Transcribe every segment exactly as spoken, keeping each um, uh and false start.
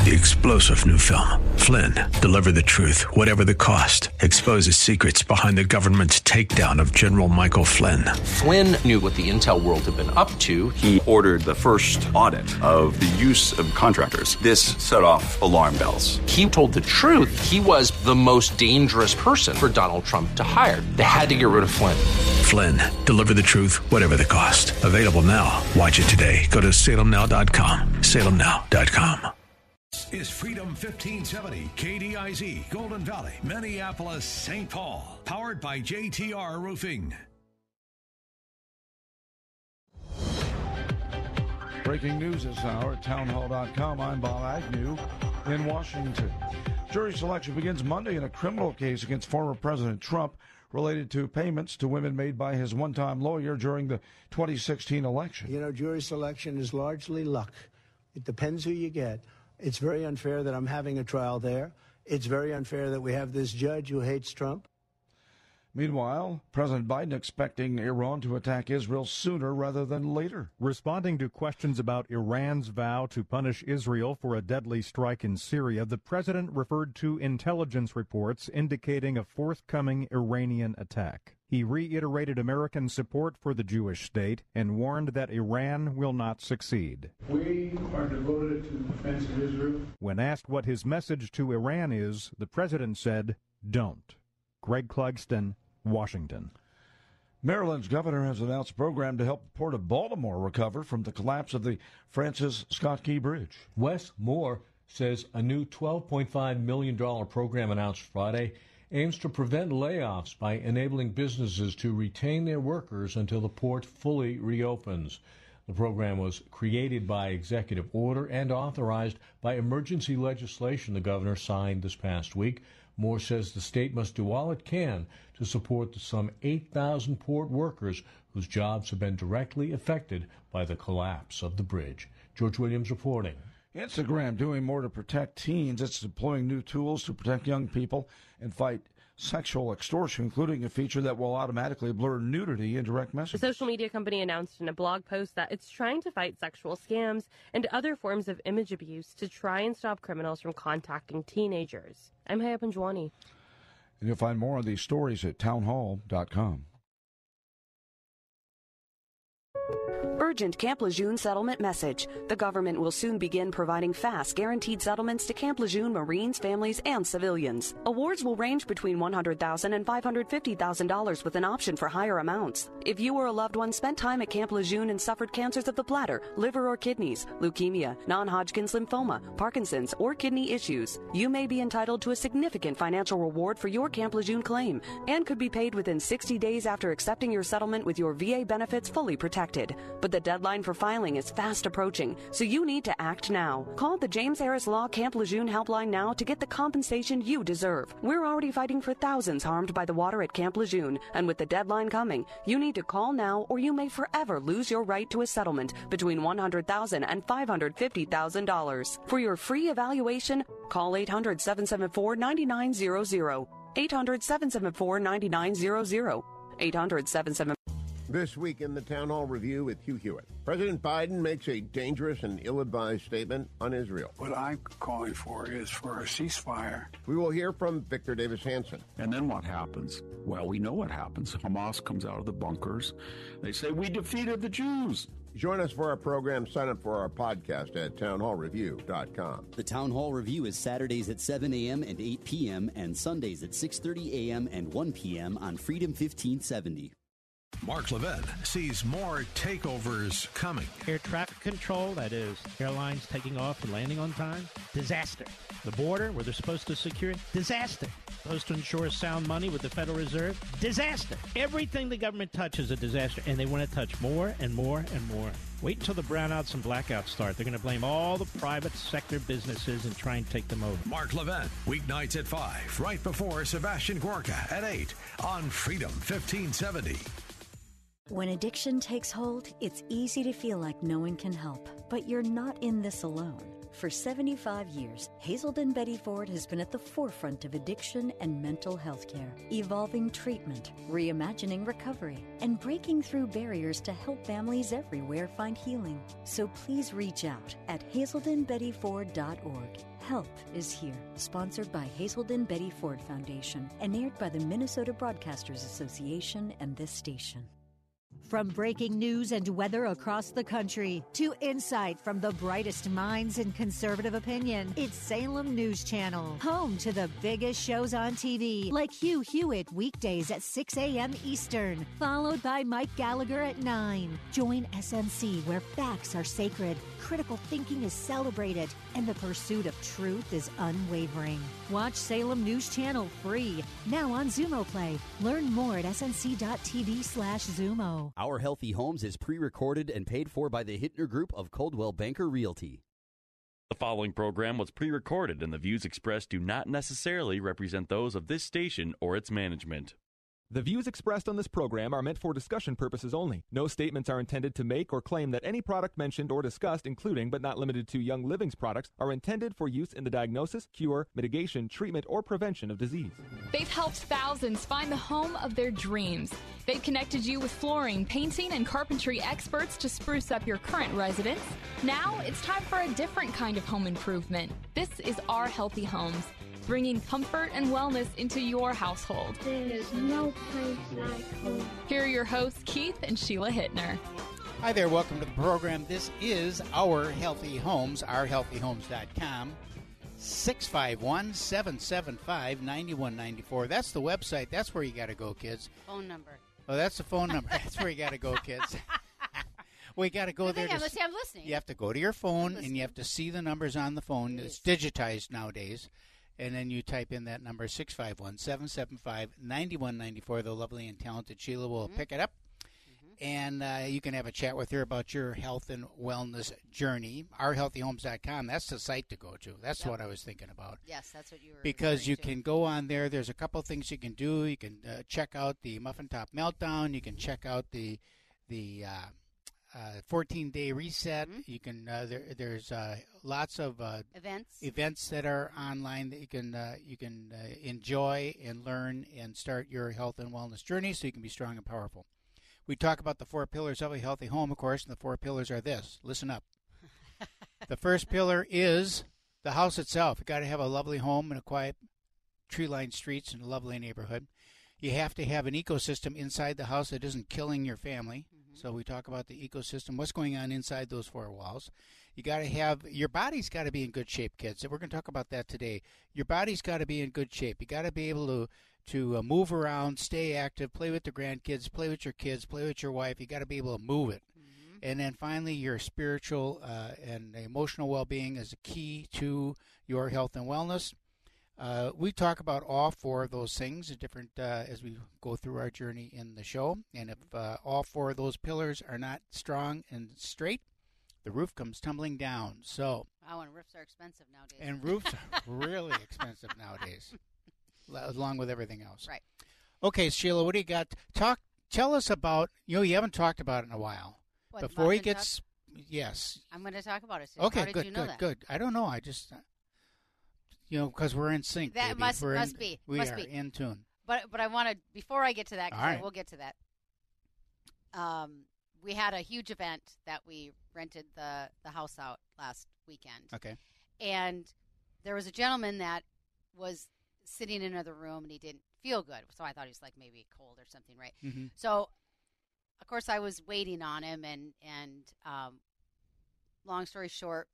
The explosive new film, Flynn, deliver the truth, whatever the cost, exposes secrets behind the government's takedown of General Michael Flynn. Flynn knew what the intel world had been up to. He ordered the first audit of the use of contractors. This set off alarm bells. He told the truth. He was the most dangerous person for Donald Trump to hire. They had to get rid of Flynn. Flynn, deliver the truth, whatever the cost. Available now. Watch it today. Go to salem now dot com. salem now dot com. Is Freedom fifteen seventy, K D I Z, Golden Valley, Minneapolis, Saint Paul. Powered by J T R Roofing. Breaking news this hour at town hall dot com. I'm Bob Agnew in Washington. Jury selection begins Monday in a criminal case against former President Trump related to payments to women made by his one-time lawyer during the twenty sixteen election. You know, jury selection is largely luck. It depends who you get. It's very unfair that I'm having a trial there. It's very unfair that we have this judge who hates Trump. Meanwhile, President Biden expecting Iran to attack Israel sooner rather than later. Responding to questions about Iran's vow to punish Israel for a deadly strike in Syria, the president referred to intelligence reports indicating a forthcoming Iranian attack. He reiterated American support for the Jewish state and warned that Iran will not succeed. We are devoted to the defense of Israel. When asked what his message to Iran is, the president said, "Don't." Greg Clugston, Washington. Maryland's governor has announced a program to help the Port of Baltimore recover from the collapse of the Francis Scott Key Bridge. Wes Moore says a new twelve point five million dollars program announced Friday aims to prevent layoffs by enabling businesses to retain their workers until the port fully reopens. The program was created by executive order and authorized by emergency legislation the governor signed this past week. Moore says the state must do all it can to support the some eight thousand port workers whose jobs have been directly affected by the collapse of the bridge. George Williams reporting. Instagram doing more to protect teens. It's deploying new tools to protect young people and fight sexual extortion, including a feature that will automatically blur nudity in direct message. The social media company announced in a blog post that it's trying to fight sexual scams and other forms of image abuse to try and stop criminals from contacting teenagers. I'm Haya Panjwani. And you'll find more of these stories at town hall dot com. Urgent Camp Lejeune settlement message. The government will soon begin providing fast, guaranteed settlements to Camp Lejeune Marines, families, and civilians. Awards will range between one hundred thousand dollars and five hundred fifty thousand dollars with an option for higher amounts. If you or a loved one spent time at Camp Lejeune and suffered cancers of the bladder, liver or kidneys, leukemia, non-Hodgkin's lymphoma, Parkinson's, or kidney issues, you may be entitled to a significant financial reward for your Camp Lejeune claim and could be paid within sixty days after accepting your settlement with your V A benefits fully protected. But the deadline for filing is fast approaching, so you need to act now. Call the James Harris Law Camp Lejeune helpline now to get the compensation you deserve. We're already fighting for thousands harmed by the water at Camp Lejeune, and with the deadline coming, you need to call now or you may forever lose your right to a settlement between one hundred thousand dollars and five hundred fifty thousand dollars. For your free evaluation, call eight hundred, seven seven four, nine nine zero zero. eight hundred, seven seven four, nine nine zero zero. eight hundred, seven seven four. This week in the Town Hall Review with Hugh Hewitt. President Biden makes a dangerous and ill-advised statement on Israel. What I'm calling for is for a ceasefire. We will hear from Victor Davis Hanson. And then what happens? Well, we know what happens. Hamas comes out of the bunkers. They say, we defeated the Jews. Join us for our program. Sign up for our podcast at town hall review dot com. The Town Hall Review is Saturdays at seven a.m. and eight p.m. and Sundays at six thirty a.m. and one p.m. on Freedom fifteen seventy. Mark Levin sees more takeovers coming. Air traffic control, that is, airlines taking off and landing on time, disaster. The border, where they're supposed to secure it, disaster. Supposed to ensure sound money with the Federal Reserve, disaster. Everything the government touches is a disaster, and they want to touch more and more and more. Wait until the brownouts and blackouts start. They're going to blame all the private sector businesses and try and take them over. Mark Levin, weeknights at five, right before Sebastian Gorka at eight on Freedom fifteen seventy. When addiction takes hold, it's easy to feel like no one can help. But you're not in this alone. For seventy-five years, Hazelden Betty Ford has been at the forefront of addiction and mental health care, evolving treatment, reimagining recovery, and breaking through barriers to help families everywhere find healing. So please reach out at hazelden betty ford dot org. Help is here. Sponsored by Hazelden Betty Ford Foundation and aired by the Minnesota Broadcasters Association and this station. From breaking news and weather across the country to insight from the brightest minds in conservative opinion, it's Salem News Channel, home to the biggest shows on T V, like Hugh Hewitt weekdays at six a.m. Eastern, followed by Mike Gallagher at nine. Join S M C, where facts are sacred, critical thinking is celebrated, and the pursuit of truth is unwavering. Watch Salem News Channel free, now on Zumo Play. Learn more at snc.tv slash Zumo. Our Healthy Homes is pre-recorded and paid for by the Hittner Group of Coldwell Banker Realty. The following program was pre-recorded and the views expressed do not necessarily represent those of this station or its management. The views expressed on this program are meant for discussion purposes only. No statements are intended to make or claim that any product mentioned or discussed, including but not limited to Young Living's products, are intended for use in the diagnosis, cure, mitigation, treatment, or prevention of disease. They've helped thousands find the home of their dreams. They've connected you with flooring, painting, and carpentry experts to spruce up your current residence. Now it's time for a different kind of home improvement. This is Our Healthy Homes, bringing comfort and wellness into your household. There is no place like home. Here are your hosts, Keith and Sheila Hittner. Hi there, welcome to the program. This is Our Healthy Homes, our healthy homes dot com. six five one, seven seven five, nine one nine four. That's the website. That's where you got to go, kids. Phone number. Oh, that's the phone number. That's where you got to go, kids. We got to go Good there. thing To I'm, see, I'm listening. you have to go to your phone, and you have to see the numbers on the phone. It's digitized nowadays. And then you type in that number, six five one, seven seven five, nine one nine four. The lovely and talented Sheila will mm-hmm. pick it up. Mm-hmm. And uh, you can have a chat with her about your health and wellness journey. our healthy homes dot com, that's the site to go to. That's yep. what I was thinking about. Yes, that's what you were Because you to. can go on there. There's a couple things you can do. You can uh, check out the Muffin Top Meltdown. You can check out the the uh, uh, fourteen-day reset. Mm-hmm. You can. Uh, there, there's uh, lots of uh, events events that are online that you can uh, you can uh, enjoy and learn and start your health and wellness journey, so you can be strong and powerful. We talk about the four pillars of a healthy home, of course, and the four pillars are this. Listen up. The first pillar is the house itself. You've got to have a lovely home and a quiet, tree-lined streets and a lovely neighborhood. You have to have an ecosystem inside the house that isn't killing your family. Mm-hmm. So we talk about the ecosystem, what's going on inside those four walls. You got to have, your body's got to be in good shape, kids. We're going to talk about that today. Your body's got to be in good shape. You got to be able to to uh, move around, stay active, play with the grandkids, play with your kids, play with your wife. You got to be able to move it. Mm-hmm. And then finally, your spiritual uh, and emotional well-being is a key to your health and wellness. Uh, we talk about all four of those things different uh, as we go through our journey in the show. And if uh, all four of those pillars are not strong and straight, the roof comes tumbling down. So, wow, and roofs are expensive nowadays. And roofs are really expensive nowadays, along with everything else. Right. Okay, Sheila, what do you got? Talk. Tell us about, you know, you haven't talked about it in a while. What, Before he Muffin gets, Top? yes. I'm going to talk about it. So okay, how did good, you know good, that? good. I don't know. I just, uh, you know, because we're in sync. That baby. must we're must in, be. We must are be. in tune. But but I want to, before I get to that, because right. I will get to that. Um, we had a huge event that we rented the, the house out last weekend. Okay. And there was a gentleman that was sitting in another room, and he didn't feel good. So I thought he was like maybe cold or something, right? Mm-hmm. So, of course, I was waiting on him, and, and um, long story short,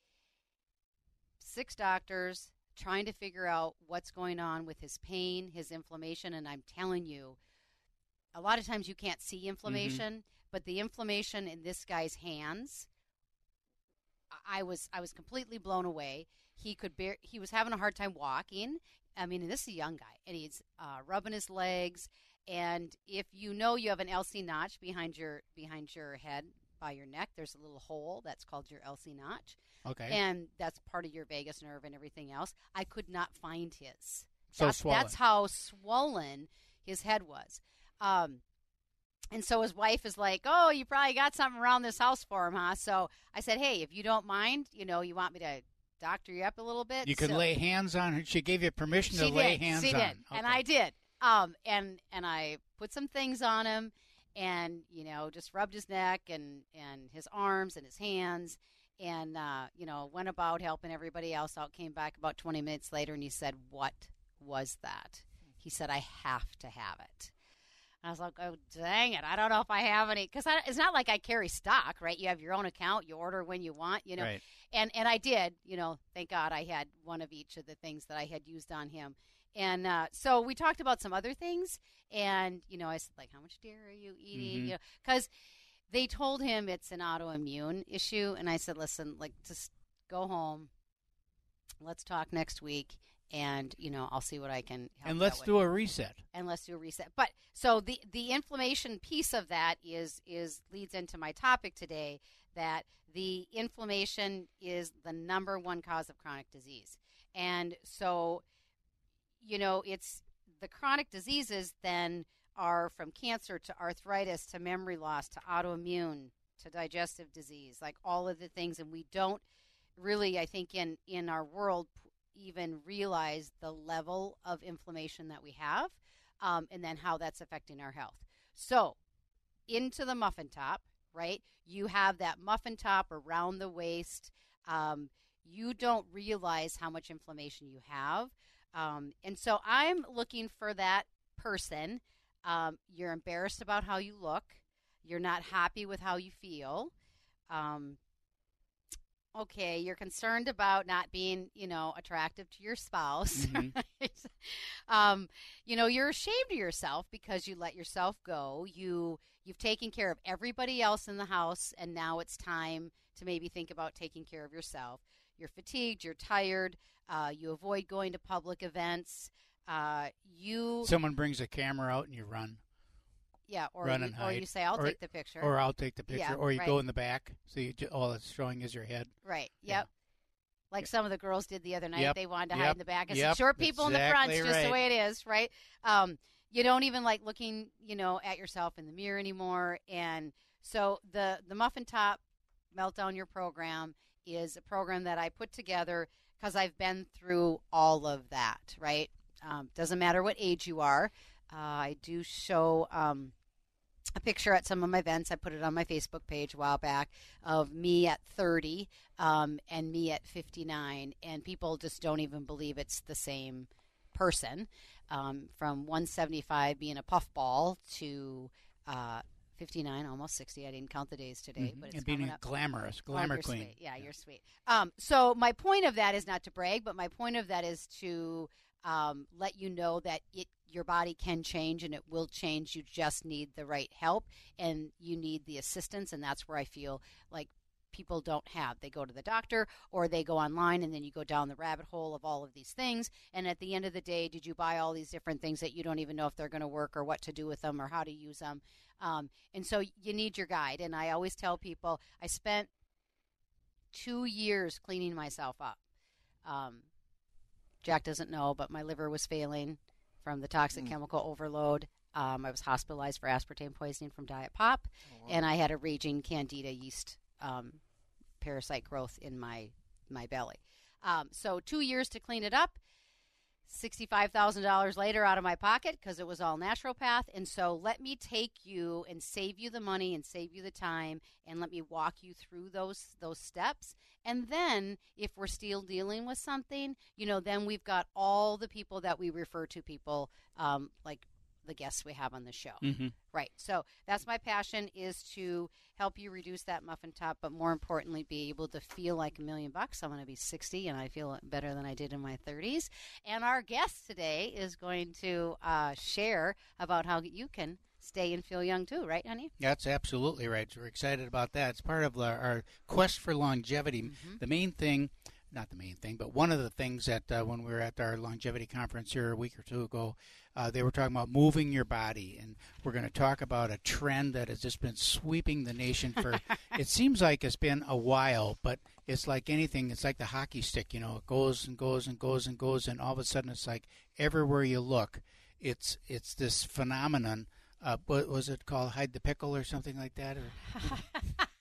six doctors trying to figure out what's going on with his pain, his inflammation, and I'm telling you, a lot of times you can't see inflammation, mm-hmm. but the inflammation in this guy's hands, I was I was completely blown away. He could bear, he was having a hard time walking. I mean, this is a young guy, and he's uh, rubbing his legs. And if you know you have an L C notch behind your behind your head by your neck, there's a little hole that's called your L C notch. Okay. And that's part of your vagus nerve and everything else. I could not find his. So that's, swollen. That's how swollen his head was. Um, and so his wife is like, oh, you probably got something around this house for him, huh? So I said, hey, if you don't mind, you know, you want me to doctor you up a little bit. You could so, lay hands on her. She gave you permission she to lay did, hands she on. Did, Okay. and I did. Um, and and I put some things on him, and you know, just rubbed his neck and and his arms and his hands, and uh, you know, went about helping everybody else out. Came back about twenty minutes later, and he said, "What was that?" He said, "I have to have it." I was like, oh, dang it. I don't know if I have any. Because it's not like I carry stock, right? You have your own account. You order when you want, you know. Right. And and I did, you know, thank God I had one of each of the things that I had used on him. And uh, so we talked about some other things. And, you know, I said, like, how much dairy are you eating? Mm-hmm. You know, because they told him it's an autoimmune issue. And I said, listen, like, just go home. Let's talk next week. And, you know, I'll see what I can help And let's out do with. a reset. And let's do a reset. But so the, the inflammation piece of that is is leads into my topic today, that the inflammation is the number one cause of chronic disease. And so, you know, it's the chronic diseases then are from cancer to arthritis to memory loss to autoimmune to digestive disease, like all of the things. And we don't really, I think, in, in our world even realize the level of inflammation that we have, um, and then how that's affecting our health. So into the muffin top, right? You have that muffin top around the waist. Um, you don't realize how much inflammation you have. Um, and so I'm looking for that person. Um, you're embarrassed about how you look. You're not happy with how you feel. Um, Okay, you're concerned about not being, you know, attractive to your spouse. Mm-hmm. Right? Um, you know, you're ashamed of yourself because you let yourself go. You you've taken care of everybody else in the house, and now it's time to maybe think about taking care of yourself. You're fatigued. You're tired. Uh, you avoid going to public events. Uh, you Someone brings a camera out and you run. Yeah, or run you, and or hide. you say, I'll or, take the picture. Or I'll take the picture. Yeah, or you right. go in the back, so you ju- all it's showing is your head. Right, Yeah. yep. Like some of the girls did the other night. Yep, They wanted to yep, hide in the back. And yep, short people in the front, exactly it's just right. the way it is, right? Um, you don't even like looking, you know, at yourself in the mirror anymore. And so the, the Muffin Top Meltdown Your Program is a program that I put together because I've been through all of that, right? Um, doesn't matter what age you are. Uh, I do show um, a picture at some of my events. I put it on my Facebook page a while back of me at thirty um, and me at fifty-nine, and people just don't even believe it's the same person. Um, from one seventy-five being a puffball to uh, fifty-nine, almost sixty. I didn't count the days today, Mm-hmm. but it's and being coming a up. glamorous, Oh, glamour you're queen. Sweet. Yeah, you're sweet. Um, so my point of that is not to brag, but my point of that is to um, let you know that it your body can change and it will change. You just need the right help and you need the assistance, and that's where I feel like people don't have. They go to the doctor or they go online, and then you go down the rabbit hole of all of these things. And at the end of the day, did you buy all these different things that you don't even know if they're going to work or what to do with them or how to use them? Um, and so you need your guide. And I always tell people I spent two years cleaning myself up. Um, Jack doesn't know, but my liver was failing from the toxic mm. chemical overload. Um, I was hospitalized for aspartame poisoning from Diet Pop, oh, wow. and I had a raging candida yeast um, parasite growth in my my belly. Um, so two years to clean it up, sixty-five thousand dollars later out of my pocket because it was all naturopath. And so let me take you and save you the money and save you the time, and let me walk you through those those steps. And then if we're still dealing with something, you know, then we've got all the people that we refer to people um, like the guests we have on the show. Mm-hmm. Right. So that's my passion, is to help you reduce that muffin top, but more importantly, be able to feel like a million bucks. I'm going to be sixty, and I feel better than I did in my thirties. And our guest today is going to uh, share about how you can stay and feel young too, right, honey? That's absolutely right. We're excited about that. It's part of our, our quest for longevity. Mm-hmm. The main thing, not the main thing, but one of the things that uh, when we were at our longevity conference here a week or two ago, uh, they were talking about moving your body. And we're going to talk about a trend that has just been sweeping the nation for, it seems like it's been a while, but it's like anything. It's like the hockey stick, you know, it goes and goes and goes and goes, and all of a sudden it's like everywhere you look, it's it's this phenomenon. Uh, what was it called? Hide the pickle or something like that? Or,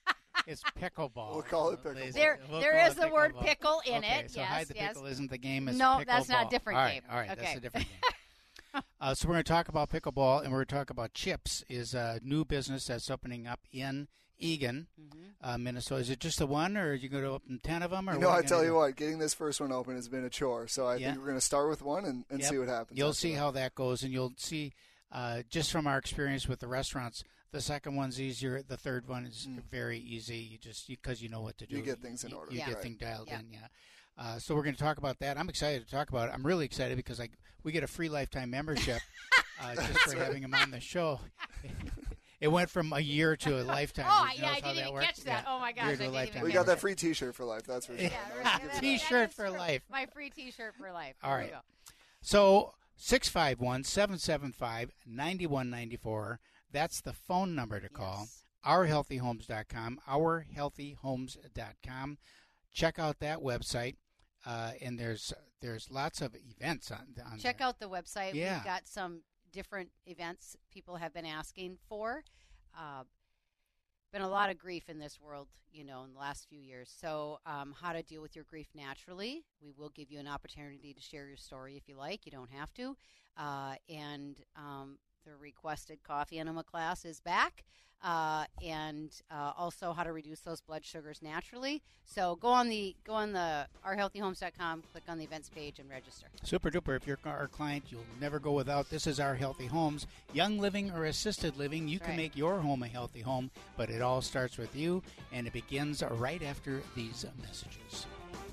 It's pickleball. We'll call it pickleball. There, We'll there call is it the word pickleball. pickle in okay, it. So yes, hide the yes. pickle isn't the game. It's no, pickleball. that's not a different all right, game. All right, okay. that's a different game. uh, so we're going to talk about pickleball, and we're going to talk about Chips, is a new business that's opening up in Eagan, mm-hmm. uh, Minnesota. Is it just the one, or are you going to open ten of them? Or you know, what I tell do? you what, getting this first one open has been a chore. So I yeah. think we're going to start with one and, and yep. see what happens. You'll see that. how that goes, and you'll see uh, just from our experience with the restaurants. The second one's easier. The third one is mm. very easy. You just because you, you know what to do. You get things in you, order. You yeah. get right. things dialed yeah. in. Yeah. Uh, so we're going to talk about that. I'm excited to talk about it. I'm really excited because I we get a free lifetime membership uh, just for right. having him on the show. It went from a year to a lifetime. Oh, you yeah, I didn't even works? catch that. Yeah. Oh, my gosh, I didn't even We got that free T-shirt for life, that's for sure. Yeah, T-shirt for life. My free T-shirt for life. All right. So six five one, seven seven five, nine one nine four. That's the phone number to call. Yes. our healthy homes dot com, our healthy homes dot com. Check out that website, uh, and there's there's lots of events on, on Check there. out the website. Yeah. We've got some different events people have been asking for. Uh, been a lot of grief in this world, you know, in the last few years. So um, how to deal with your grief naturally. We will give you an opportunity to share your story if you like. You don't have to. Uh, and um, the requested coffee enema class is back. Uh, and uh, also how to reduce those blood sugars naturally. So go on the go on the our healthy homes dot com, click on the events page, and register. Super duper. If you're our client, you'll never go without. This is Our Healthy Homes. Young living or assisted living, you That's can right. make your home a healthy home, but it all starts with you, and it begins right after these messages.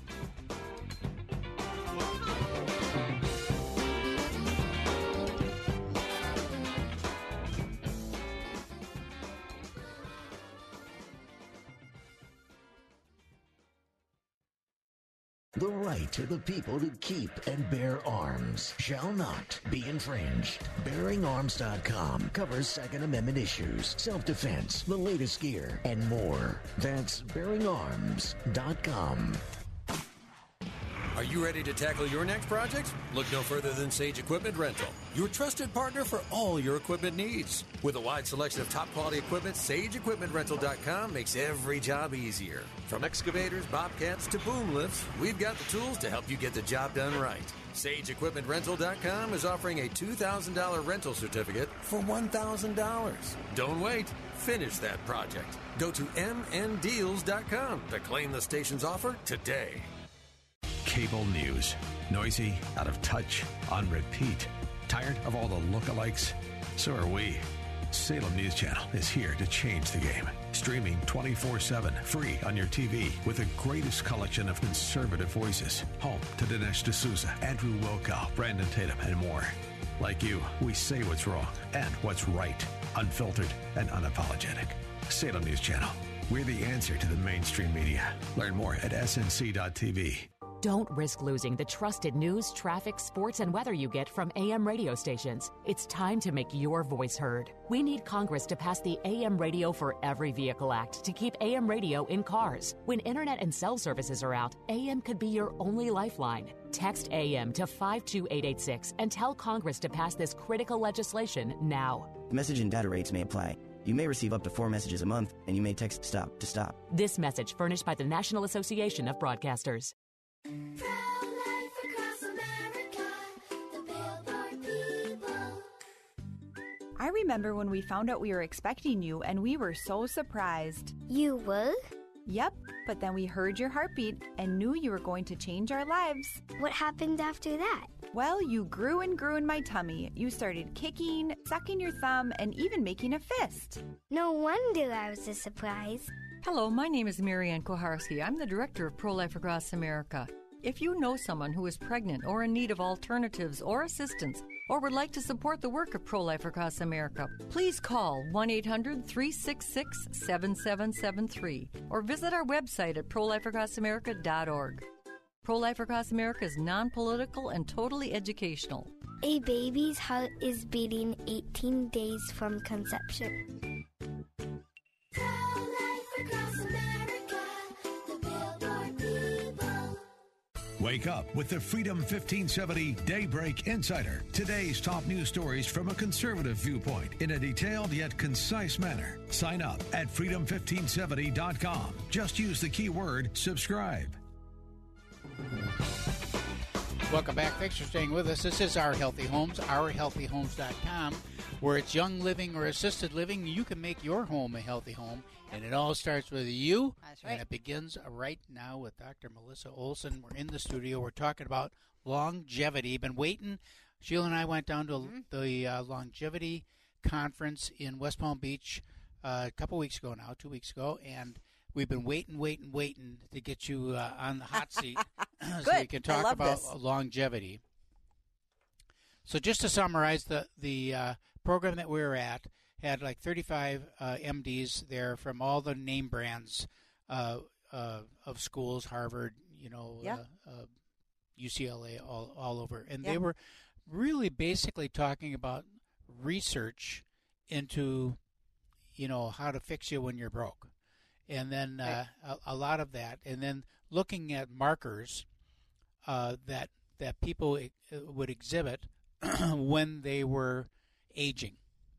The right of the people to keep and bear arms shall not be infringed. bearing arms dot com covers Second Amendment issues, self-defense, the latest gear, and more. That's bearing arms dot com. Are you ready to tackle your next project? Look no further than Sage Equipment Rental, your trusted partner for all your equipment needs. With a wide selection of top-quality equipment, Sage Equipment Rental dot com makes every job easier. From excavators, bobcats, to boom lifts, we've got the tools to help you get the job done right. Sage Equipment Rental dot com is offering a two thousand dollars rental certificate for one thousand dollars. Don't wait. Finish that project. Go to m n deals dot com to claim the station's offer today. Cable news. Noisy, out of touch, on repeat. Tired of all the lookalikes? So are we. Salem News Channel is here to change the game. Streaming twenty-four seven, free on your T V, with the greatest collection of conservative voices. Home to Dinesh D'Souza, Andrew Wilkow, Brandon Tatum, and more. Like you, we say what's wrong and what's right. Unfiltered and unapologetic. Salem News Channel. We're the answer to the mainstream media. Learn more at S N C dot T V. Don't risk losing the trusted news, traffic, sports, and weather you get from A M radio stations. It's time to make your voice heard. We need Congress to pass the A M Radio for Every Vehicle Act to keep A M radio in cars. When internet and cell services are out, A M could be your only lifeline. Text A M to five two eight eight six and tell Congress to pass this critical legislation now. Message and data rates may apply. You may receive up to four messages a month, and you may text STOP to stop. This message furnished by the National Association of Broadcasters. I remember when we found out we were expecting you, and we were so surprised. You were? Yep, but then we heard your heartbeat and knew you were going to change our lives. What happened after that? Well, you grew and grew in my tummy. You started kicking, sucking your thumb, and even making a fist. No wonder I was a surprise. Hello, my name is Marianne Koharski. I'm the director of Pro-Life Across America. If you know someone who is pregnant or in need of alternatives or assistance, or would like to support the work of Pro-Life Across America, please call one eight hundred, three six six, seven seven seven three or visit our website at pro life across america dot org. Pro-Life Across America is non-political and totally educational. A baby's heart is beating eighteen days from conception. Wake up with the Freedom fifteen seventy Daybreak Insider. Today's top news stories from a conservative viewpoint in a detailed yet concise manner. Sign up at freedom fifteen seventy dot com. Just use the keyword subscribe. Welcome back. Thanks for staying with us. This is Our Healthy Homes, our healthy homes dot com, where it's young living or assisted living. You can make your home a healthy home, and it all starts with you. That's right. And it begins right now with Doctor Melissa Olson. We're in the studio. We're talking about longevity. Been waiting. Sheila and I went down to mm-hmm. the uh, longevity conference in West Palm Beach uh, a couple weeks ago now, two weeks ago, and we've been waiting, waiting, waiting to get you uh, on the hot seat so we can talk about this. longevity. So just to summarize, the the uh, program that we were at had like thirty-five uh, M Ds there from all the name brands uh, uh, of schools, Harvard, you know, yeah. uh, uh, U C L A, all all over, and yeah. they were really basically talking about research into, you know, how to fix you when you're broke. And then uh, a, a lot of that, and then looking at markers uh, that that people e- would exhibit when they were aging.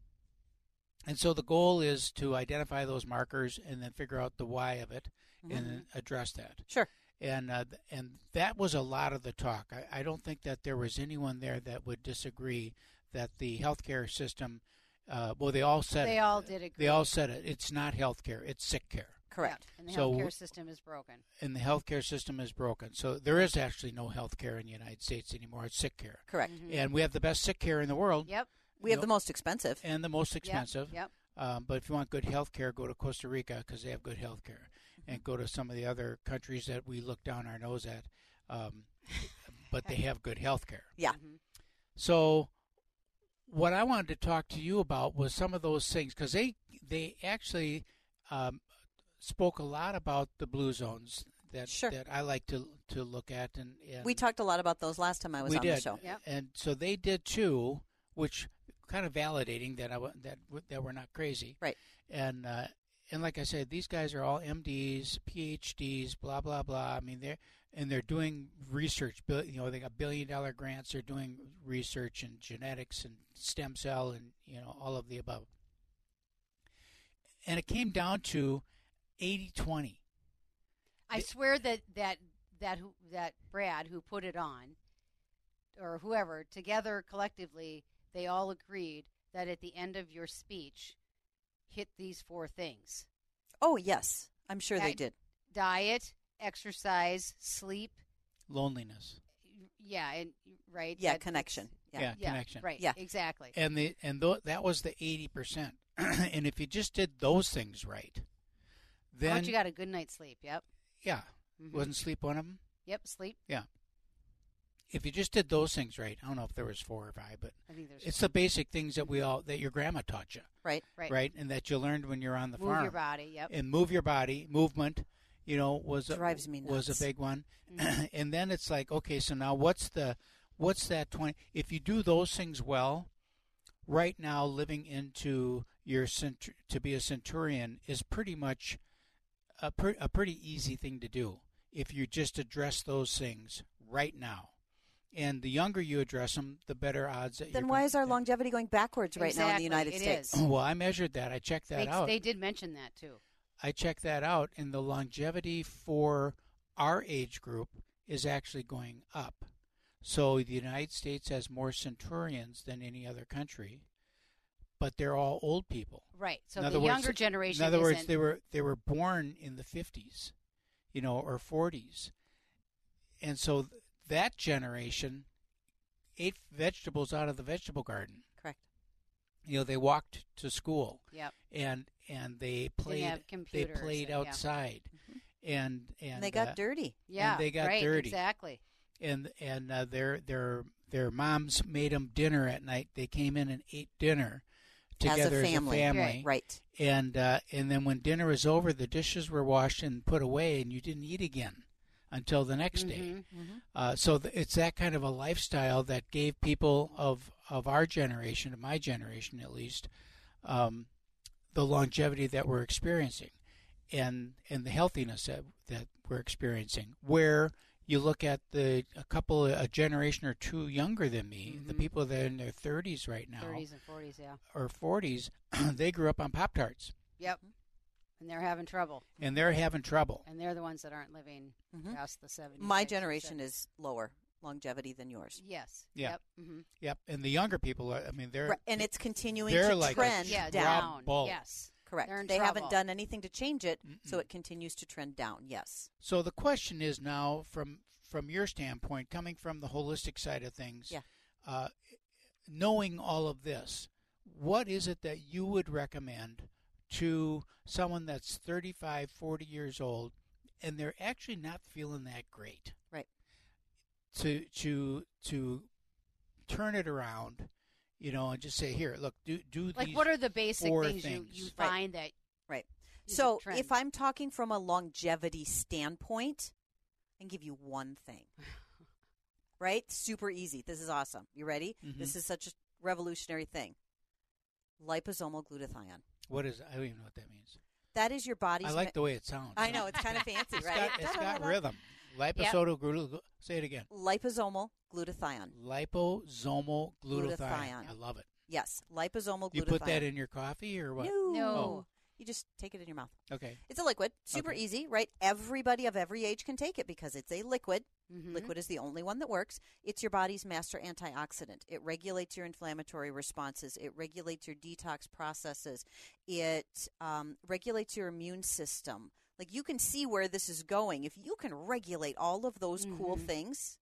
And so the goal is to identify those markers and then figure out the why of it, mm-hmm. and then address that. Sure. And uh, and that was a lot of the talk. I, I don't think that there was anyone there that would disagree that the healthcare system. Uh, well, they all said they it. all did agree. They all said it. It's not healthcare. It's sick care. Correct. Yeah, and the so, healthcare system is broken. And the healthcare system is broken. So there is actually no healthcare in the United States anymore. It's sick care. Correct. Mm-hmm. And we have the best sick care in the world. Yep. We have know, the most expensive. And the most expensive. Yep. yep. Um, but if you want good healthcare, go to Costa Rica because they have good healthcare. Mm-hmm. And go to some of the other countries that we look down our nose at. Um, but they have good healthcare. Yeah. Mm-hmm. So what I wanted to talk to you about was some of those things because they, they actually um, – spoke a lot about the blue zones that sure. that I like to to look at, and, and we talked a lot about those last time I was we on did. the show. Yep. And so they did too, which kind of validating that I that that we're not crazy, right? And uh, and like I said, these guys are all M Ds, P H Ds, blah blah blah. I mean, they're and they're doing research. You know, they got billion dollar grants. They're doing research in genetics and stem cell and you know all of the above. And it came down to eighty twenty. I swear that that that who, that Brad who put it on, or whoever together collectively, they all agreed that at the end of your speech, hit these four things. Oh yes, I'm sure At, they did. Diet, exercise, sleep, loneliness. Yeah, and right. Yeah, connection. Yeah. yeah, yeah, connection. Right. Yeah, exactly. And the and th- that was the eighty percent. And if you just did those things right. Then, How much you got a good night's sleep? Yep. Yeah. Mm-hmm. Wasn't sleep one of them? Yep, sleep. Yeah. If you just did those things right, I don't know if there was four or five, but I think there's it's the basic things that we all that your grandma taught you. Right. Right. Right. And that you learned when you're on the move farm. Move your body. Yep. And move your body. Movement, you know, was a, drives me nuts. was a big one. Mm-hmm. And then it's like, okay, so now what's the what's that twenty? If you do those things well, right now living into your cent- to be a centurion is pretty much a, per- a pretty easy thing to do if you just address those things right now. And the younger you address them, the better odds that then you're why going is our longevity going backwards right exactly. now in the United it States? Is. Well, I measured that. I checked that they, out. They did mention that too. I checked that out, and the longevity for our age group is actually going up. So the United States has more centurions than any other country, but they're all old people. Right. So in the words, younger generation. In other words, isn't... they were they were born in the fifties, you know, or forties, and so th- that generation ate vegetables out of the vegetable garden. Correct. You know, they walked to school. Yep. And and they played. Didn't have they computers played and, outside, yeah. and and, and they got uh, dirty. Yeah. And they got right, dirty. Exactly. And and uh, their their their moms made them dinner at night. They came in and ate dinner together as a family. As a family. Right. And uh, and then when dinner was over, the dishes were washed and put away, and you didn't eat again until the next mm-hmm, day. Mm-hmm. Uh, so th- it's that kind of a lifestyle that gave people of of our generation, of my generation at least, um, the longevity that we're experiencing, and and the healthiness that that we're experiencing, where You look at the a couple, a generation or two younger than me, Mm-hmm. the people that are in their thirties right now, thirties and forties, yeah. or forties, they grew up on Pop-Tarts. Yep. And they're having trouble. And they're having trouble. And they're the ones that aren't living Mhm. past the seventies. My generation is lower longevity than yours. Yes. Yeah. Yep. Mm-hmm. Yep. And the younger people, are, I mean, they're... Right, and it's continuing they're to like trend a Yeah, down. down. Bull. Yes. Correct. They're in They haven't trouble. done anything to change it, so it continues to trend down. Yes. So the question is now, from from your standpoint, coming from the holistic side of things, Yeah. uh, knowing all of this, what is it that you would recommend to someone that's thirty-five, forty years old, and they're actually not feeling that great? Right. To to to turn it around, you know, and just say, here, look, do do Like, these what are the basic four things, things. you, you Right. find that Right. is a So trend? if I'm talking from a longevity standpoint, I can give you one thing. Right? Super easy. This is awesome. You ready? Mhm. This is such a revolutionary thing. Liposomal glutathione. What is? I don't even know what that means. That is your body's. I like me- the way it sounds. I know, it's kind of fancy, It's right? got, it's got rhythm. Liposomal glutathione. Say it again. Liposomal glutathione. Liposomal glutathione. Glutathione. I love it. Yes, liposomal glutathione. You put that in your coffee or what? No. Oh, You just take it in your mouth. okay. It's a liquid. Super Okay. easy, right? Everybody of every age can take it because it's a liquid. Mhm. Liquid is the only one that works. It's your body's master antioxidant. It regulates your inflammatory responses. It regulates your detox processes. It um, regulates your immune system. Like, you can see where this is going. If you can regulate all of those cool Mhm. things,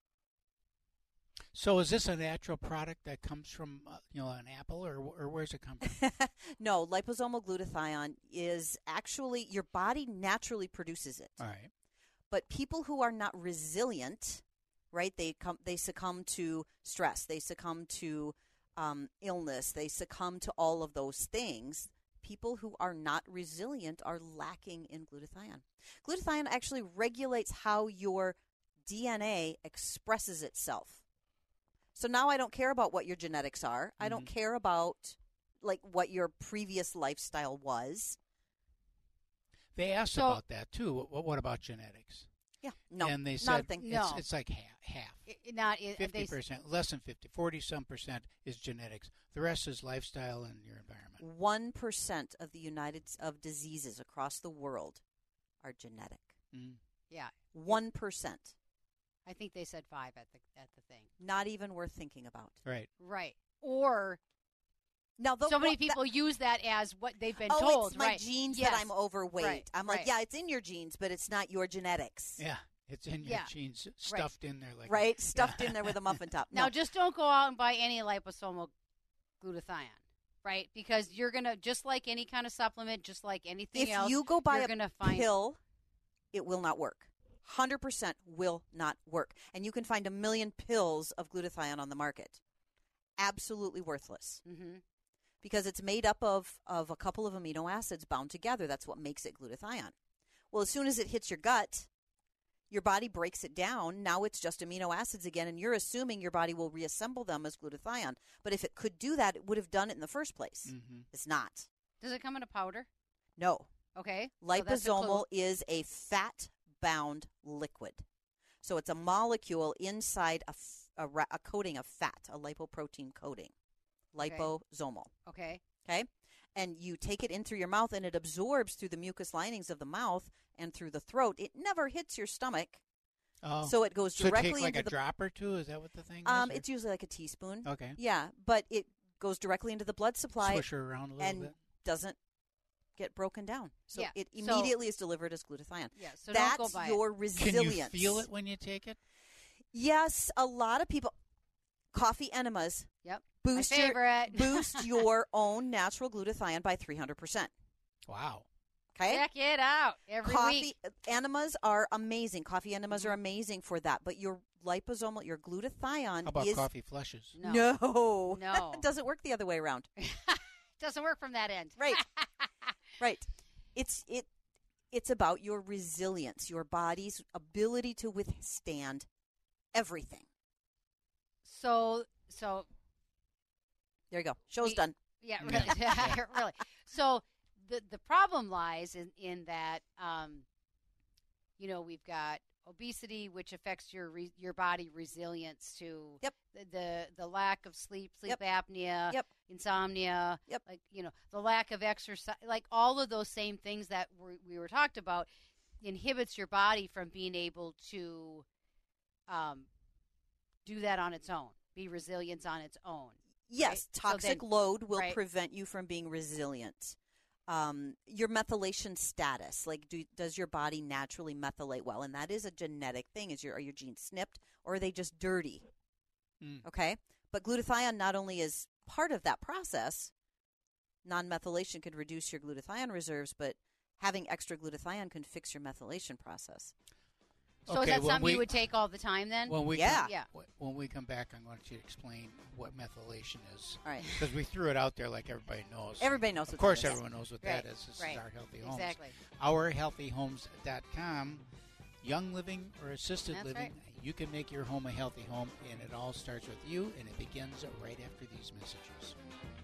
So is this a natural product that comes from uh, you know an apple or or where's it come from? no, liposomal glutathione is actually, your body naturally produces it. All right. But people who are not resilient, right? They come, they succumb to stress. They succumb to um, illness. They succumb to all of those things. People who are not resilient are lacking in glutathione. Glutathione actually regulates how your D N A expresses itself. So now I don't care about what your genetics are. I don't care about like what your previous lifestyle was. They asked So- about that too. What, what about genetics? Yeah, no, and they not said a thing. It's, No. it's like half, half. I- I- not it, they fifty s- percent, less than fifty, forty some percent is genetics. The rest is lifestyle and your environment. One percent of the United of diseases across the world are genetic. Mm. Yeah. One percent. I think they said five at the at the thing. Not even worth thinking about. Right. Right. Or now, the, so many well, people use that as what they've been oh, told. it's my right. genes Yes. that I'm overweight. Right, I'm like, right. yeah, it's in your genes, but it's not your genetics. Yeah, it's in your Yeah. genes, stuffed in there like Right, stuffed in there with a muffin top. Now, No. just don't go out and buy any liposomal glutathione, right? Because you're gonna just like any kind of supplement, just like anything if else. you go buy you're a gonna find pill, it will not work. one hundred percent will not work. And you can find a million pills of glutathione on the market. Absolutely worthless. Mm-hmm. Because it's made up of, of a couple of amino acids bound together. That's what makes it glutathione. Well, as soon as it hits your gut, your body breaks it down. Now it's just amino acids again, and you're assuming your body will reassemble them as glutathione. But if it could do that, it would have done it in the first place. Mm-hmm. It's not. Does it come in a powder? No. Okay. so that's a clue. Liposomal is a fat-bound liquid. So it's a molecule inside a, f- a, ra- a coating of fat, a lipoprotein coating. Okay. Liposomal. Okay. Okay? And you take it in through your mouth, and it absorbs through the mucous linings of the mouth and through the throat. It never hits your stomach. Oh. So it goes So directly take like into a the drop or two? Is that what the thing Um, is? or- it's usually like a teaspoon. Okay. Yeah, but it goes directly into the blood supply. Swish her around a little and bit. doesn't get broken down. So Yeah, it so- immediately is delivered as glutathione. Yeah, so don't That's go buy it. your Can resilience. you feel it when you take it? Yes, a lot of people. Coffee enemas Yep. boost My your favorite. boost your own natural glutathione by three hundred percent. Wow. Okay. Check it out every Coffee week. enemas are amazing. Coffee enemas are amazing for that. But your liposomal, your glutathione How about is coffee flushes? No. no, No. it doesn't work the other way around. Doesn't work from that end. Right. Right. It's it. It's about your resilience, your body's ability to withstand everything. So so There you go. Show's We- done. yeah, really, really. So the the problem lies in in that um, you know, we've got obesity, which affects your re- your body resilience to yep. the, the the lack of sleep, sleep yep. apnea, yep. insomnia, yep. like you know the lack of exercise, like all of those same things that we we were talked about, inhibits your body from being able to um, do that on its own, be resilient on its own. Yes, right? toxic so then, load will right? prevent you from being resilient. Um, your methylation status, like do, does your body naturally methylate well? And that is a genetic thing. Is your, are your genes snipped or are they just dirty? Mm. Okay? But glutathione not only is part of that process, non-methylation could reduce your glutathione reserves, but having extra glutathione can fix your methylation process. So okay, is that something we, you would take all the time then? When we yeah. Come, yeah. When we come back, I'm going to explain what methylation is. All right. Because we threw it out there like everybody knows. Everybody knows Of what course, that is. everyone knows what right. that is. This right. is Our Healthy Homes. Exactly. our healthy homes dot com. Young living or assisted That's living, right. you can make your home a healthy home, and it all starts with you, and it begins right after these messages.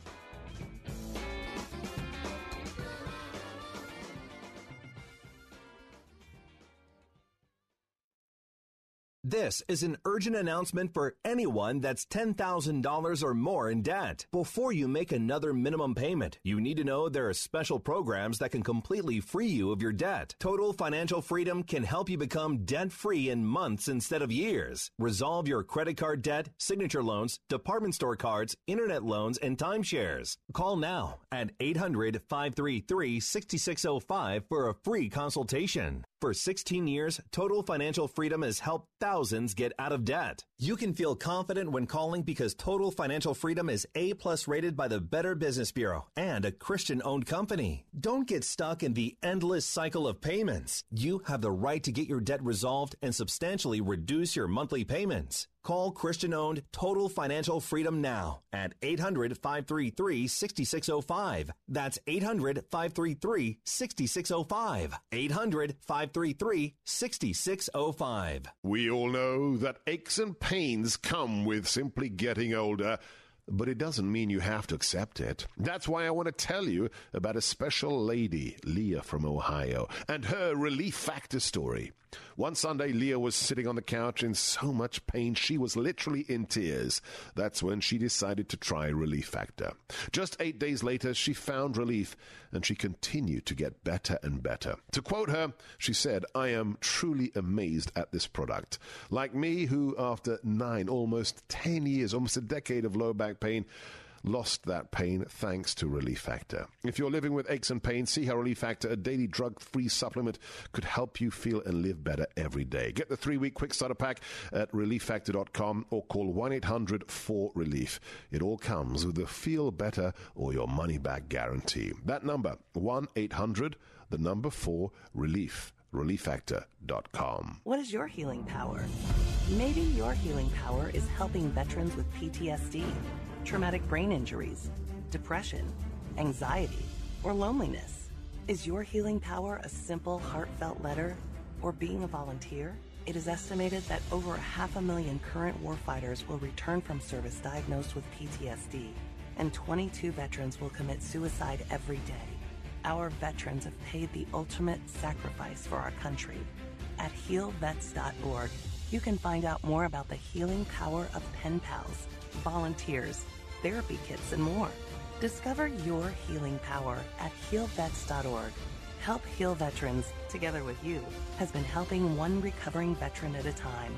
This is an urgent announcement for anyone that's ten thousand dollars or more in debt. Before you make another minimum payment, you need to know there are special programs that can completely free you of your debt. Total Financial Freedom can help you become debt-free in months instead of years. Resolve your credit card debt, signature loans, department store cards, internet loans, and timeshares. Call now at eight hundred, five three three, six six zero five for a free consultation. For sixteen years, Total Financial Freedom has helped thousands get out of debt. You can feel confident when calling because Total Financial Freedom is A-plus rated by the Better Business Bureau and a Christian-owned company. Don't get stuck in the endless cycle of payments. You have the right to get your debt resolved and substantially reduce your monthly payments. Call Christian-owned Total Financial Freedom now at eight hundred, five three three, six six zero five. That's eight hundred, five three three, six six zero five. eight hundred, five three three, six six zero five. We all know that aches and pains come with simply getting older, but it doesn't mean you have to accept it. That's why I want to tell you about a special lady, Leah from Ohio, and her Relief Factor story. One Sunday, Leah was sitting on the couch in so much pain she was literally in tears. That's when she decided to try Relief Factor. Just eight days later, she found relief, and she continued to get better and better. To quote her, she said, "I am truly amazed at this product. Like me, who after nine, almost ten years, almost a decade of low back pain, lost that pain thanks to Relief Factor. If you're living with aches and pains, see how Relief Factor, a daily drug-free supplement, could help you feel and live better every day. Get the three-week quick starter pack at relief factor dot com or call one eight hundred four relief. It all comes with the feel better or your money back guarantee. That number, one eight hundred, the number four, relief. relief factor dot com. What is your healing power? Maybe your healing power is helping veterans with P T S D, traumatic brain injuries, depression, anxiety, or loneliness. Is your healing power a simple, heartfelt letter or being a volunteer? It is estimated that over half a million current warfighters will return from service diagnosed with P T S D, and twenty-two veterans will commit suicide every day. Our veterans have paid the ultimate sacrifice for our country. At heal vets dot org, you can find out more about the healing power of pen pals, volunteers, therapy kits, and more. Discover your healing power at heal vets dot org. Help Heal Veterans, together with you, has been helping one recovering veteran at a time.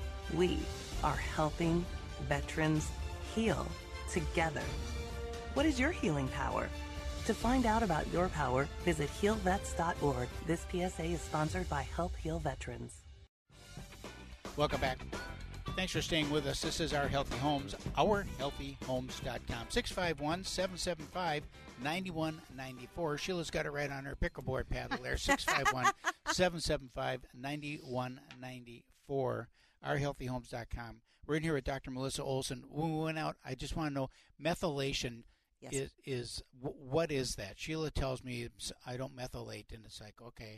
We are helping veterans heal together. What is your healing power? To find out about your power, visit heal vets dot org. This P S A is sponsored by Help Heal Veterans. Welcome back. Thanks for staying with us. This is Our Healthy Homes, our healthy homes dot com. six five one, seven seven five, nine one nine four. Sheila's got it right on her pickleboard paddle there. six five one, seven seven five, nine one nine four. our healthy homes dot com. We're in here with Doctor Melissa Olson. When we went out, I just want to know, methylation yes. is, is what is that? Sheila tells me I don't methylate, and it's like, okay,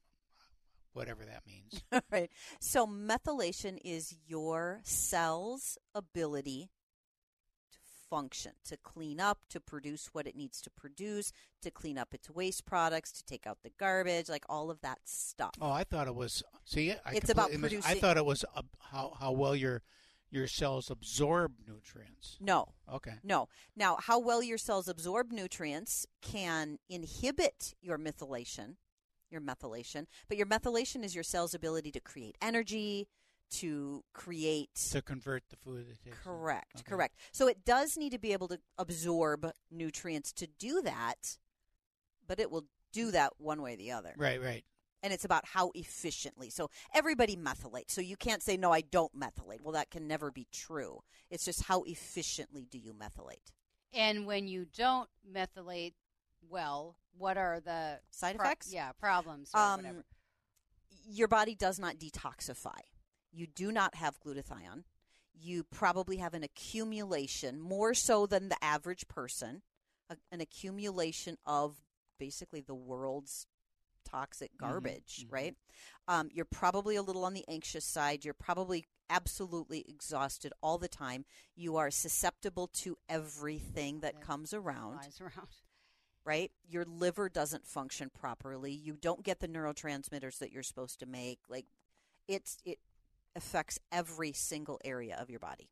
whatever that means. All right. So methylation is your cell's ability to function, to clean up, to produce what it needs to produce, to clean up its waste products, to take out the garbage, like all of that stuff. Oh, I thought it was. See, I It's about completely mis- I producing- thought it was uh, how how well your your cells absorb nutrients. No. Okay. No. Now, how well your cells absorb nutrients can inhibit your methylation, your methylation, but your methylation is your cell's ability to create energy, to create To convert the food it takes. Correct, Okay. correct. So it does need to be able to absorb nutrients to do that, but it will do that one way or the other. Right, right. And it's about how efficiently. So everybody methylates. So you can't say, no, I don't methylate. Well, that can never be true. It's just how efficiently do you methylate? And when you don't methylate well, what are the Side pro- effects? Yeah, problems or Um, whatever. Your body does not detoxify. You do not have glutathione. You probably have an accumulation, more so than the average person, a, an accumulation of basically the world's toxic garbage, mhm. right? Um, you're probably a little on the anxious side. You're probably absolutely exhausted all the time. You are susceptible to everything that That comes around. Flies around. Right? Your liver doesn't function properly. You don't get the neurotransmitters that you're supposed to make. Like it's it affects every single area of your body.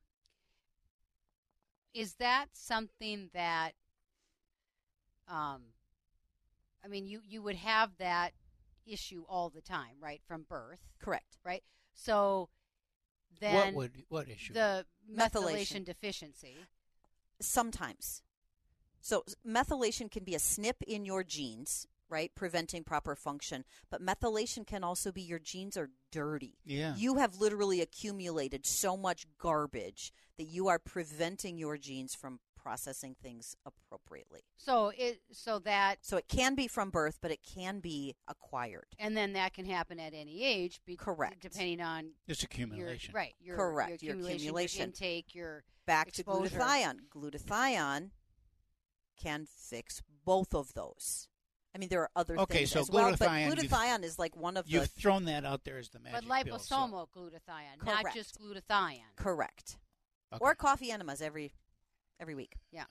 Is that something that, um, I mean, you, you would have that issue all the time, right, from birth? Correct. Right? So then What would what issue? the methylation, Methylation. deficiency. Sometimes. So s- methylation can be a snip in your genes, right, preventing proper function. But methylation can also be your genes are dirty. Yeah. You have literally accumulated so much garbage that you are preventing your genes from processing things appropriately. So it so that So it can be from birth, but it can be acquired. and then that can happen at any age. Be, Correct. Depending on It's accumulation. Your, right. Your, Correct. Your Your accumulation, accumulation. Your intake, your Back exposure. to glutathione. Glutathione can fix both of those. I mean, there are other Okay, things so as well, but glutathione, you've- glutathione is like one of You've the thrown that out there as the magic But pill. so- liposomal glutathione, not Correct. just glutathione. correct. Okay. Or coffee enemas every every week. Yeah.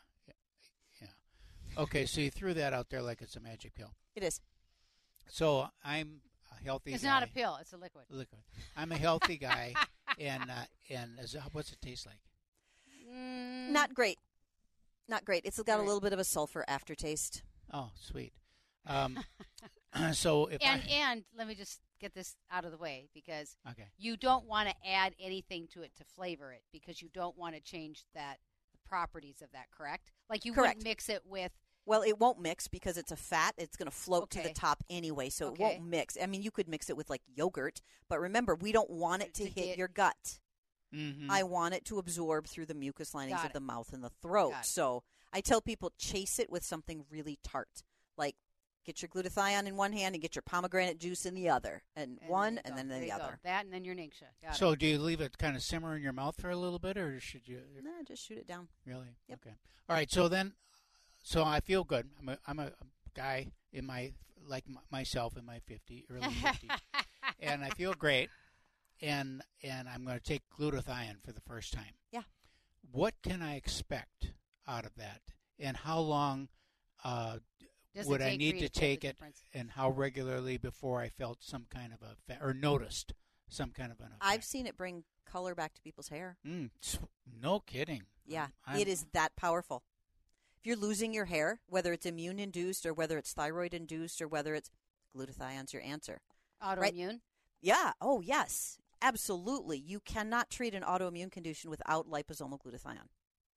Okay, so you threw that out there like it's a magic pill. It is. So I'm a healthy It's guy. not a pill. It's a liquid. Liquid. I'm a healthy guy, and uh, and is it, what's it taste like? Mm, Not great. Not great. It's got a Right. little bit of a sulfur aftertaste. Oh, sweet. Um, so if and I, and let me just get this out of the way because okay, you don't want to add anything to it to flavor it because you don't want to change that the properties of that. Correct? Like you Correct. wouldn't mix it with. Well, it won't mix because it's a fat. It's going to float to Okay. the top anyway, so Okay. it won't mix. I mean, you could mix it with like yogurt, but remember, we don't want it to, To hit get- your gut. mm-hmm. I want it to absorb through the mucous linings Got of it. the mouth and the throat. Got it. So I tell people chase it with something really tart. Like get your glutathione in one hand and get your pomegranate juice in the other. And, And one there you and go. then There the you go. other. That and then your Ningxia. Got so it. do you leave it kind of simmer in your mouth for a little bit, or should you Nah, just shoot it down. really? Yep. Okay. All right. So then, so I feel good. I'm a I'm a guy in my like m- myself in my fifty early fifties, and I feel great. And and I'm going to take glutathione for the first time. Yeah. What can I expect out of that, and how long uh, Does it would I take need for to you feel the take it, difference? and how regularly before I felt some kind of a fa- or noticed some kind of an effect? I've seen it bring color back to people's hair. Mm, s- no kidding. Yeah, I'm- it is that powerful. If you're losing your hair, whether it's immune induced or whether it's thyroid induced or whether it's glutathione's your answer. Right? Autoimmune. Yeah. Oh, yes. Absolutely. You cannot treat an autoimmune condition without liposomal glutathione.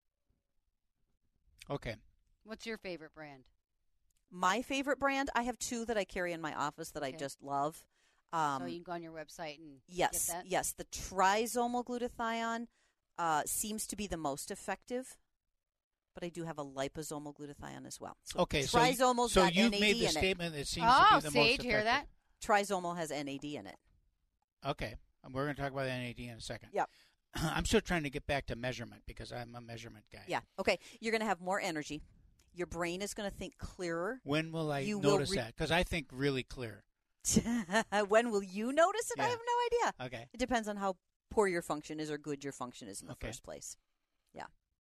Okay. What's your favorite brand? My favorite brand, I have two that I carry in my office that I Okay. just love. Um, so you can go on your website and yes, get that? yes. The trisomal glutathione uh, seems to be the most effective, but I do have a liposomal glutathione as well. So Okay. So, y- trisomal's so got you've N A D made the in it. statement that seems Oh, to be the see, most did you hear effective. that? Trisomal has N A D in it. Okay. And we're going to talk about N A D in a second. Yep. I'm still trying to get back to measurement because I'm a measurement guy. Yeah. Okay. You're going to have more energy. Your brain is going to think clearer. When will I You will notice re- that? Because I think really clear. When will you notice it? I Yeah. have no idea. Okay. It depends on how poor your function is or good your function is in the Okay. first place. Yeah.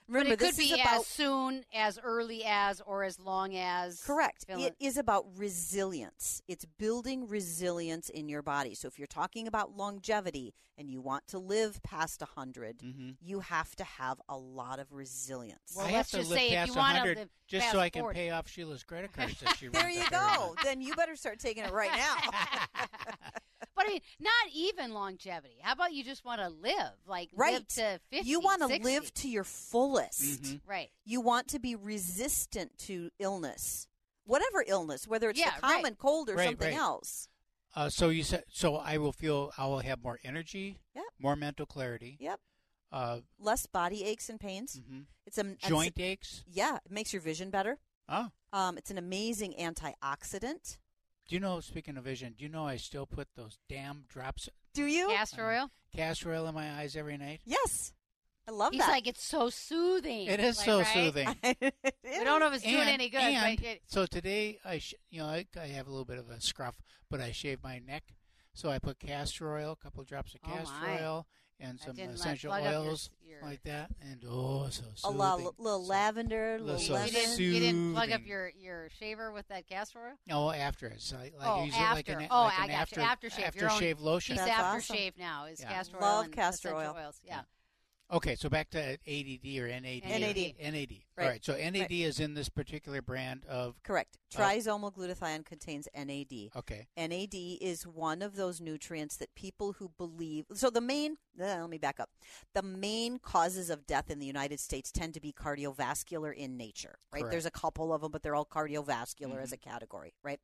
Remember, but it could this be is about as soon, as early as, or as long as. correct. Fill It is about resilience. It's building resilience in your body. So if you're talking about longevity and you want to live past one hundred, Mm-hmm. you have to have a lot of resilience. Well, I let's have to just live say if past you wanna one hundred live just past so I can forty. pay off Sheila's credit cards that she There runs you up every go. month. Then you better start taking it right now. But I mean, not even longevity. How about you just want to live, like Right. live to fifty? You want to sixty? live to your fullest. Mhm. Right. You want to be resistant to illness, whatever illness, whether it's Yeah, the common right. cold or Right, something right. else. Uh, so you said, so I will feel, I will have more energy, Yep. more mental clarity, Yep. uh, Less body aches and pains. mhm. It's a it's- joint aches. Yeah, it makes your vision better. Oh, Um, it's an amazing antioxidant. do you know? Speaking of vision, do you know I still put those damn drops, Do you? Castor oil. castor oil in my eyes every night? Yes, I love He's that. like, it's so soothing. It is Like, so right? soothing. We don't know if it's doing And- any good. and but it, so today, I sh- you know I, I have a little bit of a scruff, but I shave my neck, so I put castor oil, a couple of drops of Oh, castor my. oil, and That some didn't, like, essential plug up your- oils your- like that, and oh, so a soothing. la- little lavender, Little little so lemon. you, didn't, you didn't plug up soothing. your, your shaver with that castor oil? No, after it's like, like Oh, use it like after. an, Oh, like I an got after you. Aftershave. Your own- aftershave lotion. He's That's aftershave awesome. now. Is Yeah. castor oil Love and castor essential oil. oils. Yeah. Okay, so back to A D D or N A D. N A D. N A D. Right. All right, so N A D is in this particular brand of. Correct. Oh. Trisomal glutathione contains N A D. Okay. N A D is one of those nutrients that people who believe. So the main, uh, let me back up. The main causes of death in the United States tend to be cardiovascular in nature, right? Correct. There's a couple of them, but they're all cardiovascular Mhm. as a category, right?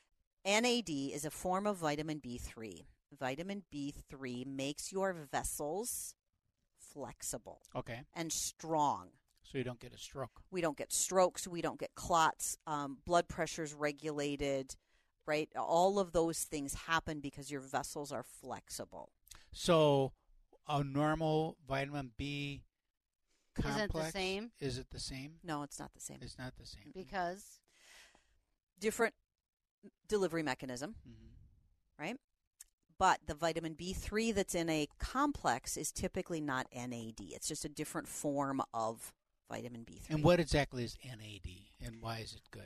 N A D is a form of vitamin B three. Vitamin B three makes your vessels flexible Okay. and strong. So you don't get a stroke. We don't get strokes. We don't get clots. Um, blood pressure's regulated, right? All of those things happen because your vessels are flexible. So a normal vitamin B Isn't it the complex. same? Is it the same? No, it's not the same. It's not the same. Because Different delivery mechanism, Mhm. right? But the vitamin B three that's in a complex is typically not N A D. It's just a different form of vitamin B three. And what exactly is N A D, and why is it good?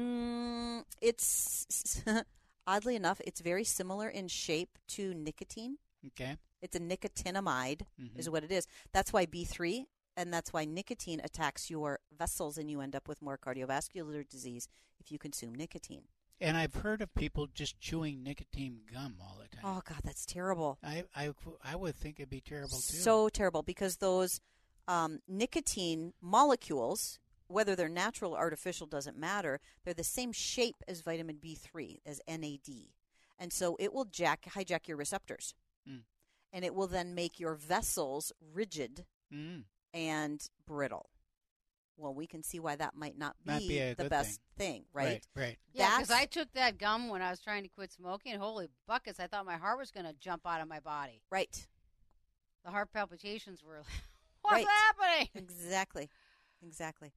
Mm, it's oddly enough, it's very similar in shape to nicotine. Okay. It's a nicotinamide, Mhm. is what it is. That's why B three, and that's why nicotine attacks your vessels, and you end up with more cardiovascular disease if you consume nicotine. And I've heard of people just chewing nicotine gum all the time. Oh God, that's terrible. I, I, I would think it'd be terrible too. So terrible because those um, nicotine molecules, whether they're natural or artificial, doesn't matter. They're the same shape as vitamin B three, as N A D, and so it will jack hijack your receptors, Mm. and it will then make your vessels rigid Mm. and brittle. Well, we can see why that might not be, Not be a the good best thing, right? Right. Right. yeah, because That's- I took that gum when I was trying to quit smoking. Holy buckets! I thought my heart was going to jump out of my body. Right. The heart palpitations were. What's Right. happening? Exactly. Exactly.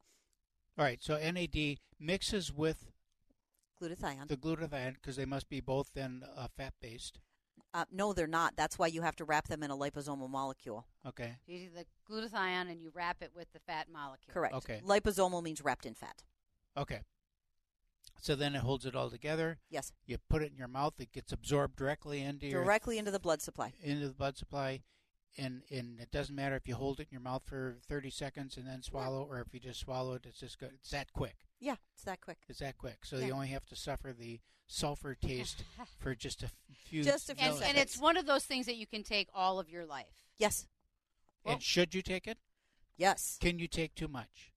All right. So N A D mixes with Glutathione. the glutathione because they must be both then uh, fat based. Uh, no, they're not. That's why you have to wrap them in a liposomal molecule. Okay. You do the glutathione and you wrap it with the fat molecule. Correct. Okay. Liposomal means wrapped in fat. Okay. So then it holds it all together. Yes. You put it in your mouth. It gets absorbed directly into your Directly into the blood supply. into the blood supply, and and it doesn't matter if you hold it in your mouth for thirty seconds and then swallow, or if you just swallow it. It's just good. It's that quick. Yeah, it's that quick. It's that quick. So Yeah. you only have to suffer the sulfur taste for just a few. Just a few And, milliseconds. and it's one of those things that you can take all of your life. Yes. And should you take it? Yes. Can you take too much?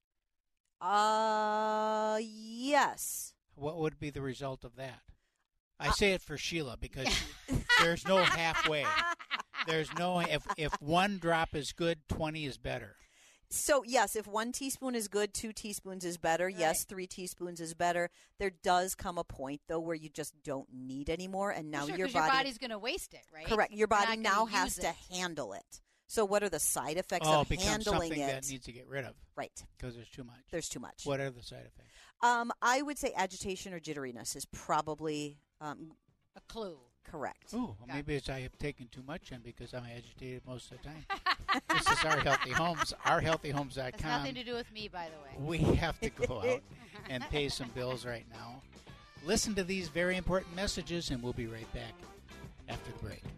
Uh, yes. What would be the result of that? I say it for Sheila because there's no halfway. There's no if if one drop is good, twenty is better. So, yes, if one teaspoon is good, two teaspoons is better. Yes, three teaspoons is better. There does come a point, though, where you just don't need any more, and now Sure, your 'cause body... your body's going to waste it, right? Correct. Your You're body not now gonna has use to it. handle it. So what are the side effects Oh, it of becomes handling something it? that needs to get rid of. Right. Because there's too much. There's too much. What are the side effects? Um, I would say agitation or jitteriness is probably um, A clue. Correct. Oh, well, maybe it's I have taken too much in because I'm agitated most of the time. This is Our Healthy Homes, our healthy homes dot com. Has nothing to do with me, by the way. We have to go out and pay some bills right now. Listen to these very important messages, and we'll be right back after the break.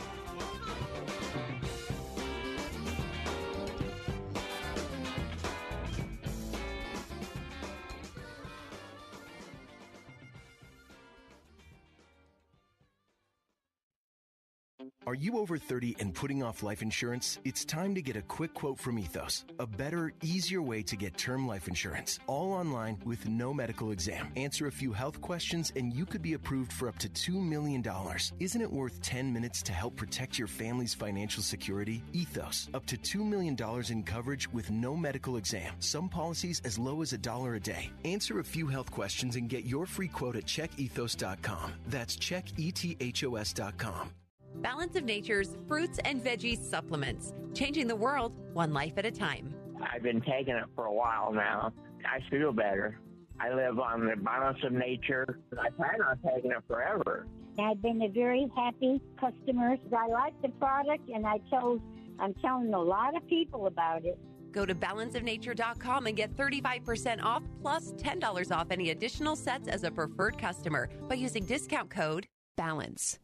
Are you over thirty and putting off life insurance? It's time to get a quick quote from Ethos. A better, easier way to get term life insurance. All online with no medical exam. Answer a few health questions and you could be approved for up to two million dollars. Isn't it worth ten minutes to help protect your family's financial security? Ethos. Up to two million dollars in coverage with no medical exam. Some policies as low as a dollar a day. Answer a few health questions and get your free quote at check ethos dot com. That's check ethos dot com. Balance of Nature's fruits and veggies supplements, changing the world one life at a time. I've been taking it for a while now. I feel better. I live on the Balance of Nature. I plan on taking it forever. I've been a very happy customer. I like the product, and I told, I'm telling a lot of people about it. Go to balance of nature dot com and get thirty-five percent off plus ten dollars off any additional sets as a preferred customer by using discount code BALANCE.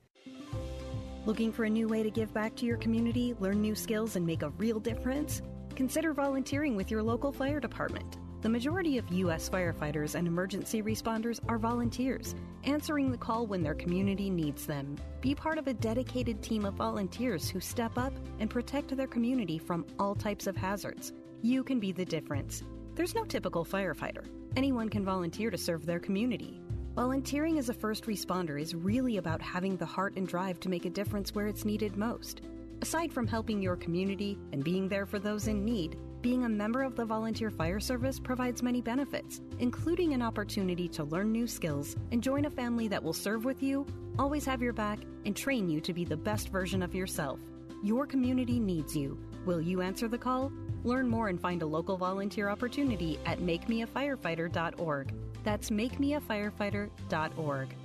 Looking for a new way to give back to your community, learn new skills, and make a real difference? Consider volunteering with your local fire department. The majority of U S firefighters and emergency responders are volunteers, answering the call when their community needs them. Be part of a dedicated team of volunteers who step up and protect their community from all types of hazards. You can be the difference. There's no typical firefighter. Anyone can volunteer to serve their community. Volunteering as a first responder is really about having the heart and drive to make a difference where it's needed most. Aside from helping your community and being there for those in need, being a member of the Volunteer Fire Service provides many benefits, including an opportunity to learn new skills and join a family that will serve with you, always have your back, and train you to be the best version of yourself. Your community needs you. Will you answer the call? Learn more and find a local volunteer opportunity at make me a firefighter dot org. That's make me a firefighter dot org.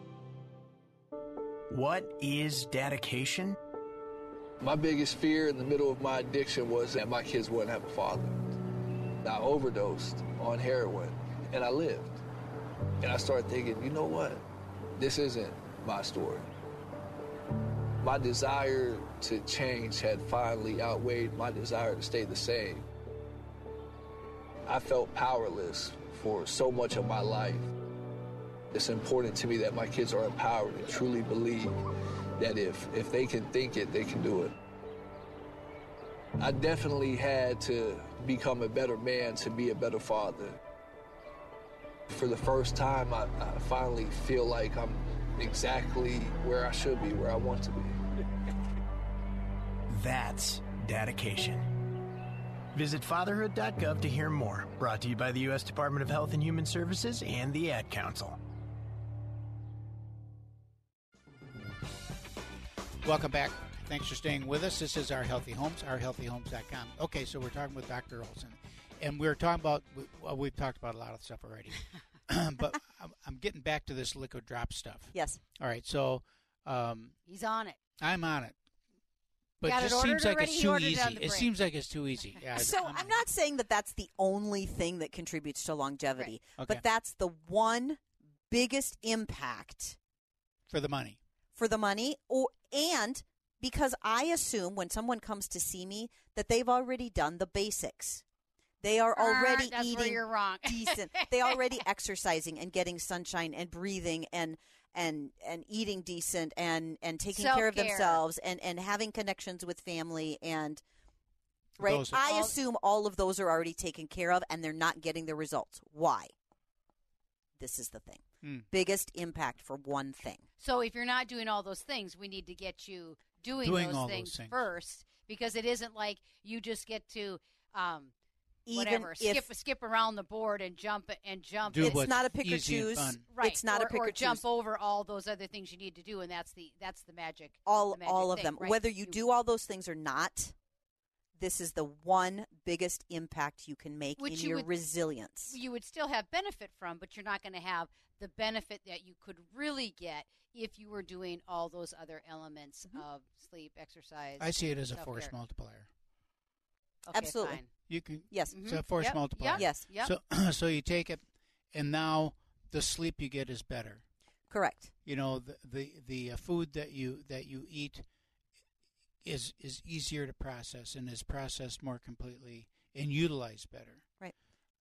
What is dedication? My biggest fear in the middle of my addiction was that my kids wouldn't have a father. I overdosed on heroin, and I lived. And I started thinking, you know what? This isn't my story. My desire to change had finally outweighed my desire to stay the same. I felt powerless for so much of my life. It's important to me that my kids are empowered and truly believe that if, if they can think it, they can do it. I definitely had to become a better man to be a better father. For the first time, I, I finally feel like I'm exactly where I should be, where I want to be. That's dedication. Visit fatherhood dot gov to hear more. Brought to you by the U S Department of Health and Human Services and the Ad Council. Welcome back. Thanks for staying with us. This is Our Healthy Homes, our healthy homes dot com. Okay, so we're talking with Doctor Olson, and we're talking about, well, we've talked about a lot of stuff already, but I'm, I'm getting back to this liquid drop stuff. Yes. All right, so. Um, He's on it. I'm on it. But Got it just it seems like already? it's He too ordered it easy. on the It break. seems like it's too easy. Yeah, So I'm, I'm not saying that that's the only thing that contributes to longevity, Right. Okay. but that's the one biggest impact for the money. for the money, or and because I assume when someone comes to see me that they've already done the basics. They are already That's where eating you're wrong. decent. They already exercising and getting sunshine and breathing and and and eating decent and and taking care of Self-care. themselves and and having connections with family and right. Those are I all- assume all of those are already taken care of and they're not getting the results. Why? This is the thing. Hmm. Biggest impact for one thing. So if you're not doing all those things, we need to get you doing, Doing those, all things those things. first, because it isn't like you just get to um, Even whatever if- skip skip around the board and jump and jump. Do it's what's not a pick or easy and choose. fun. Right. It's not or, a pick or or jump choose. over all those other things you need to do, and that's the that's the magic. all the magic all of thing, them. right? Whether you do all those things or not, this is the one biggest impact you can make Which in you your would- resilience. You would still have benefit from, but you're not going to have the benefit that you could really get if you were doing all those other elements Mm-hmm. of sleep, exercise. I see it as a self-care. force multiplier. Okay, Absolutely. fine. You can Yes. It's a Mhm. force Yep, multiplier. yep, Yes. yep. So so you take it, and now the sleep you get is better. Correct. You know the the, the uh, food that you that you eat is is easier to process and is processed more completely and utilized better. Right.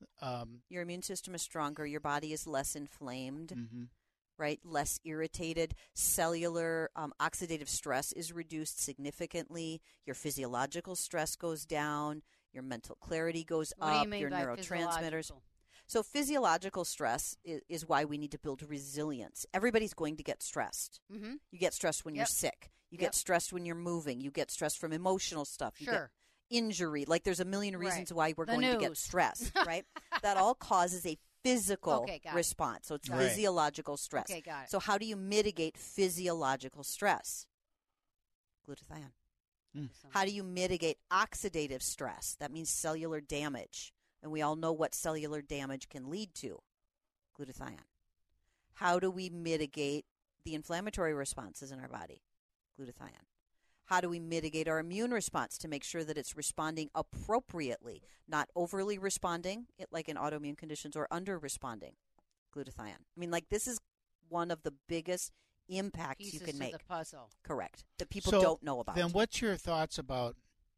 Um, Your immune system is stronger. Your body is less inflamed. mhm. Right, less irritated. Cellular um, oxidative stress is reduced significantly. Your physiological stress goes down. Your mental clarity goes What do up. you mean your by neurotransmitters. physiological? So physiological stress is, is why we need to build resilience. Everybody's going to get stressed. Mm-hmm. You get stressed when you're Yep. sick. You Yep. get stressed when you're moving. You get stressed from emotional stuff. You Sure. get injury. Like there's a million reasons why we're The going to get news. stressed, right? That all causes a physical Okay, got it. response. So it's Got it. physiological stress. Okay, got it. So how do you mitigate physiological stress? Glutathione. Mm. How do you mitigate oxidative stress? That means cellular damage. And we all know what cellular damage can lead to. Glutathione. How do we mitigate the inflammatory responses in our body? Glutathione. How do we mitigate our immune response to make sure that it's responding appropriately, not overly responding, it, like in autoimmune conditions, or under responding? Glutathione. I mean, like, this is one of the biggest impacts Pieces you can to make. the puzzle. Correct. That people So don't know about. Then what's your thoughts about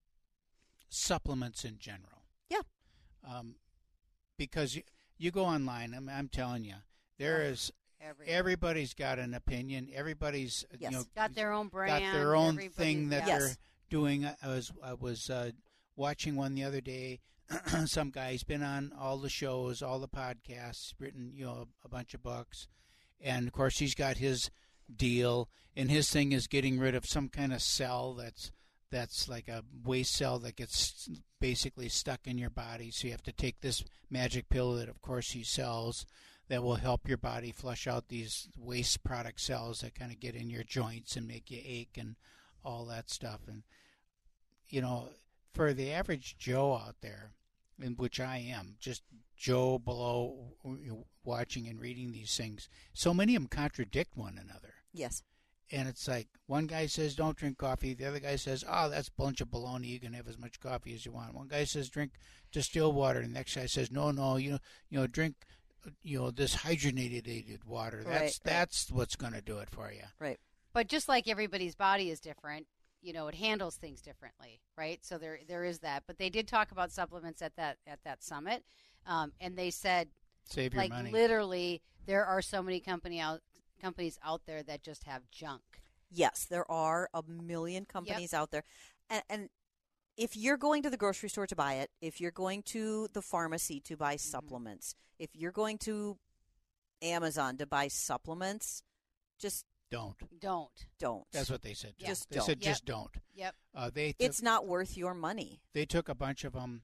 supplements in general? Yeah. Um, because you, you go online, I'm, I'm telling you, there Ugh, is everything. everybody's got an opinion. Everybody's uh, Yes. you know Got their own brand. got their own everybody's- thing that yes. they're doing. I was I was uh, watching one the other day. Some guy's been on all the shows, all the podcasts, written you know a bunch of books, and of course he's got his deal, and his thing is getting rid of some kind of cell that's that's like a waste cell that gets basically stuck in your body. So you have to take this magic pill that, of course, he sells that will help your body flush out these waste product cells that kind of get in your joints and make you ache and all that stuff. And, you know, for the average Joe out there, in which I am, just Joe below watching and reading these things, so many of them contradict one another. Yes. And it's like one guy says don't drink coffee, the other guy says, oh, that's a bunch of baloney. You can have as much coffee as you want. One guy says drink distilled water, and the next guy says no, no, you know, you know, drink, you know, this hydrogenated water. That's Right, right. that's what's going to do it for you. Right. But just like everybody's body is different, you know, it handles things differently, right? So there there is that. But they did talk about supplements at that at that summit, um, and they said, Save your like money. literally, there are so many company out companies out there that just have junk. Yes, there are a million companies out there. And, and if you're going to the grocery store to buy it, if you're going to the pharmacy to buy supplements, if you're going to Amazon to buy supplements, just Don't. Don't. don't. That's what they said. too. Just they don't. said Yep. just don't. Yep. Uh, they took, It's not worth your money. they took a bunch of them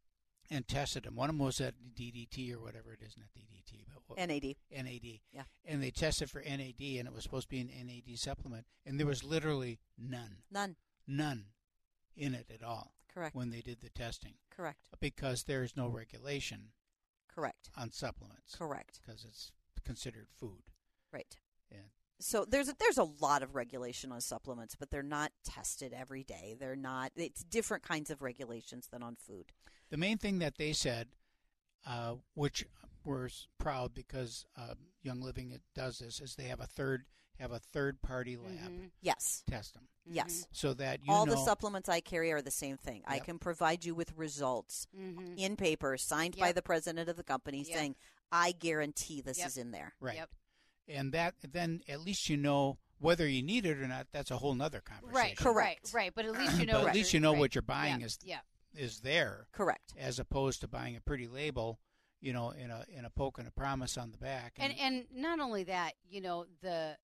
and tested them. One of them was at D D T or whatever it is, not D D T, but what, N A D. N A D. Yeah. And they tested for N A D, and it was supposed to be an N A D supplement, and there was literally none, None. none in it at all. Correct. When they did the testing, Correct. because there is no regulation Correct. on supplements. Correct. Because it's considered food. Right. Yeah. So there's a, there's a lot of regulation on supplements, but they're not tested every day. They're not. It's different kinds of regulations than on food. The main thing that they said, uh, which we're s- proud because uh, Young Living it does this, is they have a third have a third party lab Mhm. Yes. test them. Yes. So that you All know the supplements I carry are the same thing. I Yep. can provide you with results Mhm. in paper signed by Yep. the president of the company Yep. saying, I guarantee this Yep. is in there. right, Yep. and that then at least you know whether you need it or not. That's a whole nother conversation. Right. Correct. Right. Right. But at least you know. But what at least you're- you know right. what you're buying Yeah. is Yeah. is there, Correct. as opposed to buying a pretty label, you know, in a in a poke and a promise on the back. And and not only that, you know, the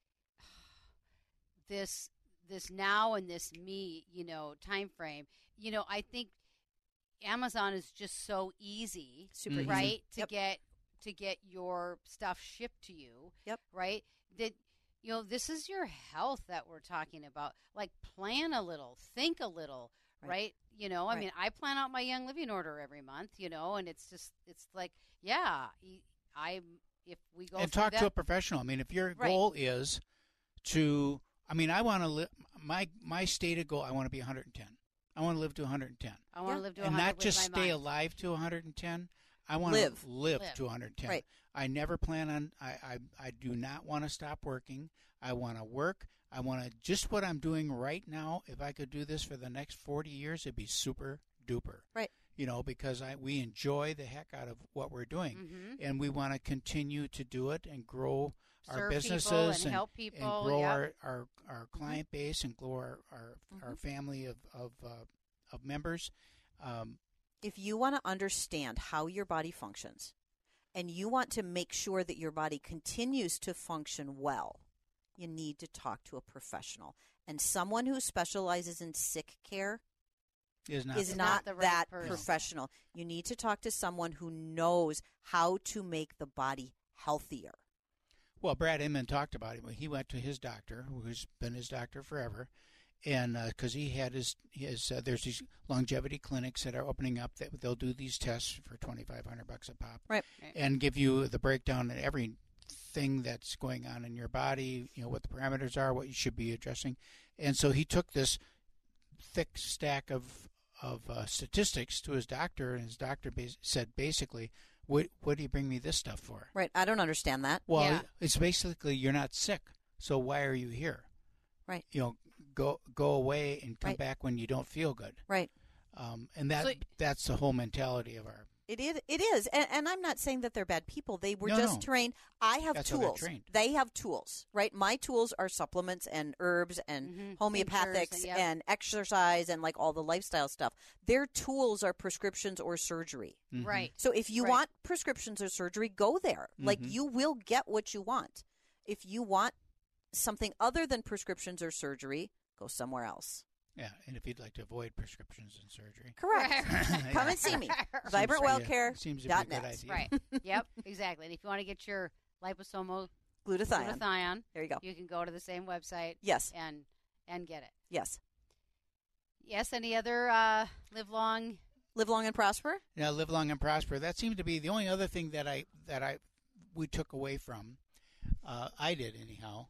this this now and this me, you know, time frame. You know, I think Amazon is just so easy, Super Mhm. easy. right, to Yep. get to get your stuff shipped to you. Yep. Right? That you know, this is your health that we're talking about. Like plan a little, think a little, Right. right? You know, I Right. mean, I plan out my Young Living order every month, you know, and it's just, it's like, yeah, I, if we go and through talk that, to a professional. I mean, if your Right. goal is to, I mean, I want to live, my, my stated goal, I want to be one hundred ten. I want to live to one hundred ten. I want to live to And one hundred not with just my stay mind. alive to one hundred ten. I want Live. to live, Live. to one hundred ten. Right. I never plan on, I, I, I do not want to stop working. I want to work. I want to, just what I'm doing right now, if I could do this for the next forty years, it'd be super duper. Right. You know, because I we enjoy the heck out of what we're doing. Mhm. And we want to continue to do it and grow our Serve people businesses and help and people, grow yep. our, our, our client base and grow our, our, our family of, of, uh, of members. Um, If you want to understand how your body functions and you want to make sure that your body continues to function well, you need to talk to a professional. And someone who specializes in sick care is not, is the- not the right that person. professional. You need to talk to someone who knows how to make the body healthier. Well, Brad Inman talked about it. He went to his doctor, who's been his doctor forever, and because uh, he had his his uh, there's these longevity clinics that are opening up that they'll do these tests for twenty-five hundred bucks a pop, right? And give you the breakdown of everything that's going on in your body, you know, what the parameters are, what you should be addressing, and so he took this thick stack of of uh, statistics to his doctor, and his doctor bas- said basically, what what do you bring me this stuff for? Right. I don't understand that. Well, yeah. it's basically you're not sick, so why are you here? Right. You know, go go away and come Right. back when you don't feel good. Right. Um, and that So- that's the whole mentality of our. It is. It is, and, and I'm not saying that they're bad people. They were No, just no. trained. I have That's how they're tools. trained. They have tools, right? My tools are supplements and herbs and Mhm. homeopathics Tinctures, yep. and exercise and like all the lifestyle stuff. Their tools are prescriptions or surgery. Mhm. Right. So if you Right. want prescriptions or surgery, go there. Like Mhm. you will get what you want. If you want something other than prescriptions or surgery, go somewhere else. Yeah, and if you'd like to avoid prescriptions and surgery, Correct. Come and see me. vibrant well care seems to be dot a good net. idea. Right. Yep. Exactly. And if you want to get your liposomal Glutathione. glutathione, There you go. you can go to the same website. Yes. And and get it. Yes. Yes. Any other uh, live long? Live long and prosper. Yeah, live long and prosper. That seemed to be the only other thing that I that I we took away from. Uh, I did anyhow.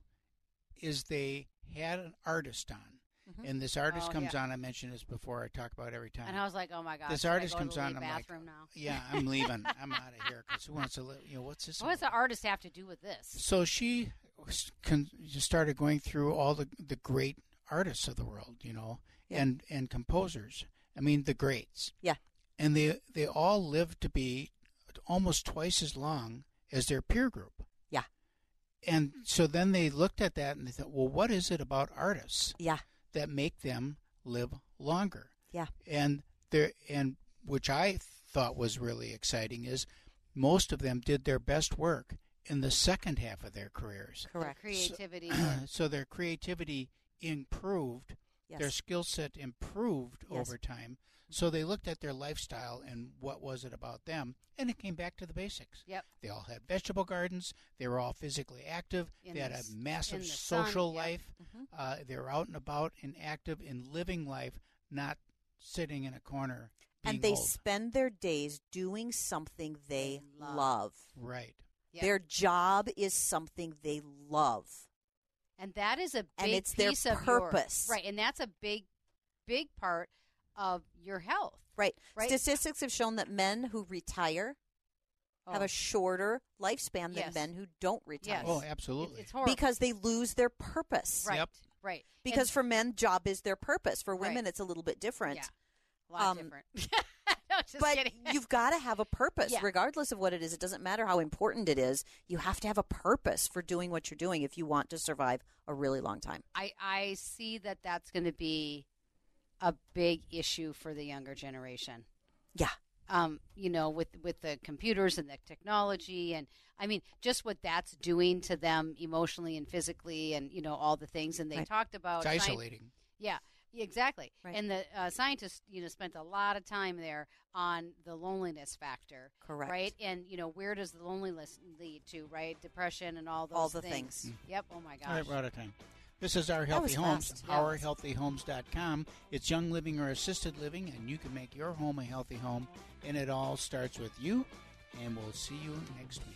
Is they had an artist on, Mhm. and this artist Oh, comes yeah. on. I mentioned this before. I talk about it every time. And I was like, oh my gosh. This should I artist go to comes the on. I'm like, bathroom now. yeah, I'm leaving. I'm out of here because who wants to live? You know, what's this? What does the artist have to do with this? So she was con- just started going through all the the great artists of the world, you know, Yeah. and and composers. I mean, the greats. Yeah. And they they all lived to be almost twice as long as their peer group. Yeah. And so then they looked at that and they thought, well, what is it about artists Yeah. that make them live longer? Yeah. And there and which I thought was really exciting is most of them did their best work in the second half of their careers. Correct. Creativity. So their creativity improved, Yes. their skill set improved Yes. over time. So they looked at their lifestyle and what was it about them, and it came back to the basics. Yep. They all had vegetable gardens. They were all physically active. In they had the a s- massive in the sun, social yep. life. Mhm. Uh, they were out and about and active in living life, not sitting in a corner being And they old. spend their days doing something they They love. love. Right. Yep. Their job is something they love. And that is a big And it's their piece of purpose. Your, right, and that's a big, big part of your health. Right. Right. Statistics have shown that men who retire have Oh. a shorter lifespan than Yes. men who don't retire. Yes. Oh, It- absolutely. it's horrible. Because they lose their purpose. right, Yep. right. Because And- for men, job is their purpose. For women, Right. it's a little bit different. yeah, a lot um, different. no, just But kidding. you've got to have a purpose, Yeah. regardless of what it is. It doesn't matter how important it is. You have to have a purpose for doing what you're doing if you want to survive a really long time. I, I see that that's going to be a big issue for the younger generation. Yeah. Um, you know, with with the computers and the technology, and I mean, just what that's doing to them emotionally and physically, and you know, all the things. And they Right. talked about It's sci- isolating. Yeah, exactly. Right. And the uh, scientists, you know, spent a lot of time there on the loneliness factor. Correct. Right. And you know, where does the loneliness lead to? Right, depression and all those All the things. things. Yep. Oh my All right, gosh. we're out of time. This is Our That Healthy was Homes, fast, yeah. our healthy homes dot com. It's young living or assisted living, and you can make your home a healthy home. And it all starts with you, and we'll see you next week.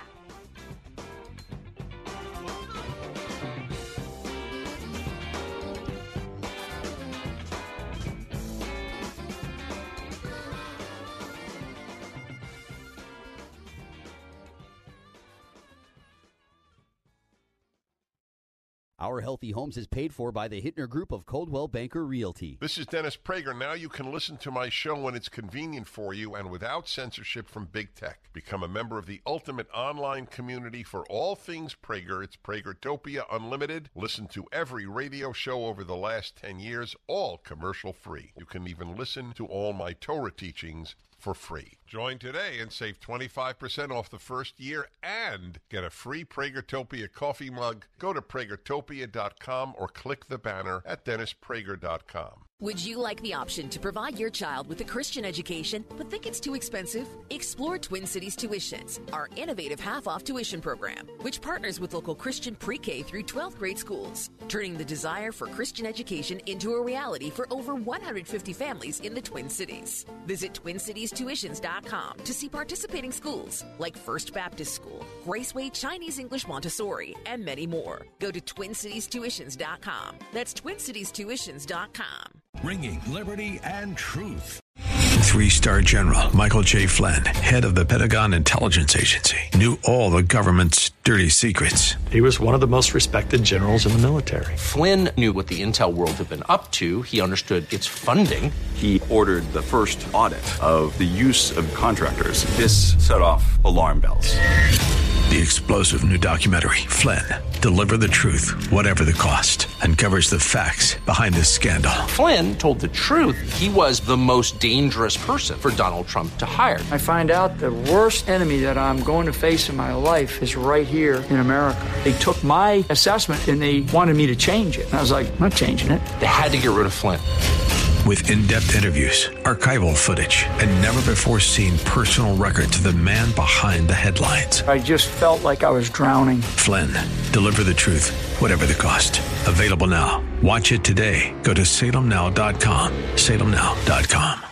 Our Healthy Homes is paid for by the Hittner Group of Coldwell Banker Realty. This is Dennis Prager. Now you can listen to my show when it's convenient for you and without censorship from big tech. Become a member of the ultimate online community for all things Prager. It's Pragertopia Unlimited. Listen to every radio show over the last ten years, all commercial free. You can even listen to all my Torah teachings for free. Join today and save twenty-five percent off the first year and get a free Pragertopia coffee mug. Go to Pragertopia dot com or click the banner at Dennis Prager dot com. Would you like the option to provide your child with a Christian education but think it's too expensive? Explore Twin Cities Tuitions, our innovative half-off tuition program, which partners with local Christian pre-K through twelfth grade schools, turning the desire for Christian education into a reality for over one hundred fifty families in the Twin Cities. Visit Twin Cities Tuitions dot com to see participating schools like First Baptist School, Graceway Chinese English Montessori, and many more. Go to Twin Cities Tuitions dot com. That's Twin Cities Tuitions dot com. Bringing liberty and truth. Three-star General Michael J. Flynn, head of the Pentagon Intelligence Agency, knew all the government's dirty secrets. He was one of the most respected generals in the military. Flynn knew what the intel world had been up to. He understood its funding. He ordered the first audit of the use of contractors. This set off alarm bells. The explosive new documentary, Flynn, Deliver the Truth, Whatever the Cost, uncovers the facts behind this scandal. Flynn told the truth. He was the most dangerous person for Donald Trump to hire. I find out the worst enemy that I'm going to face in my life is right here in America. They took my assessment and they wanted me to change it. And I was like, I'm not changing it. They had to get rid of Flynn. With in-depth interviews, archival footage, and never-before-seen personal records of the man behind the headlines. I just felt like I was drowning. Flynn, Deliver the Truth, Whatever the Cost. Available now. Watch it today. Go to Salem Now dot com. Salem Now dot com.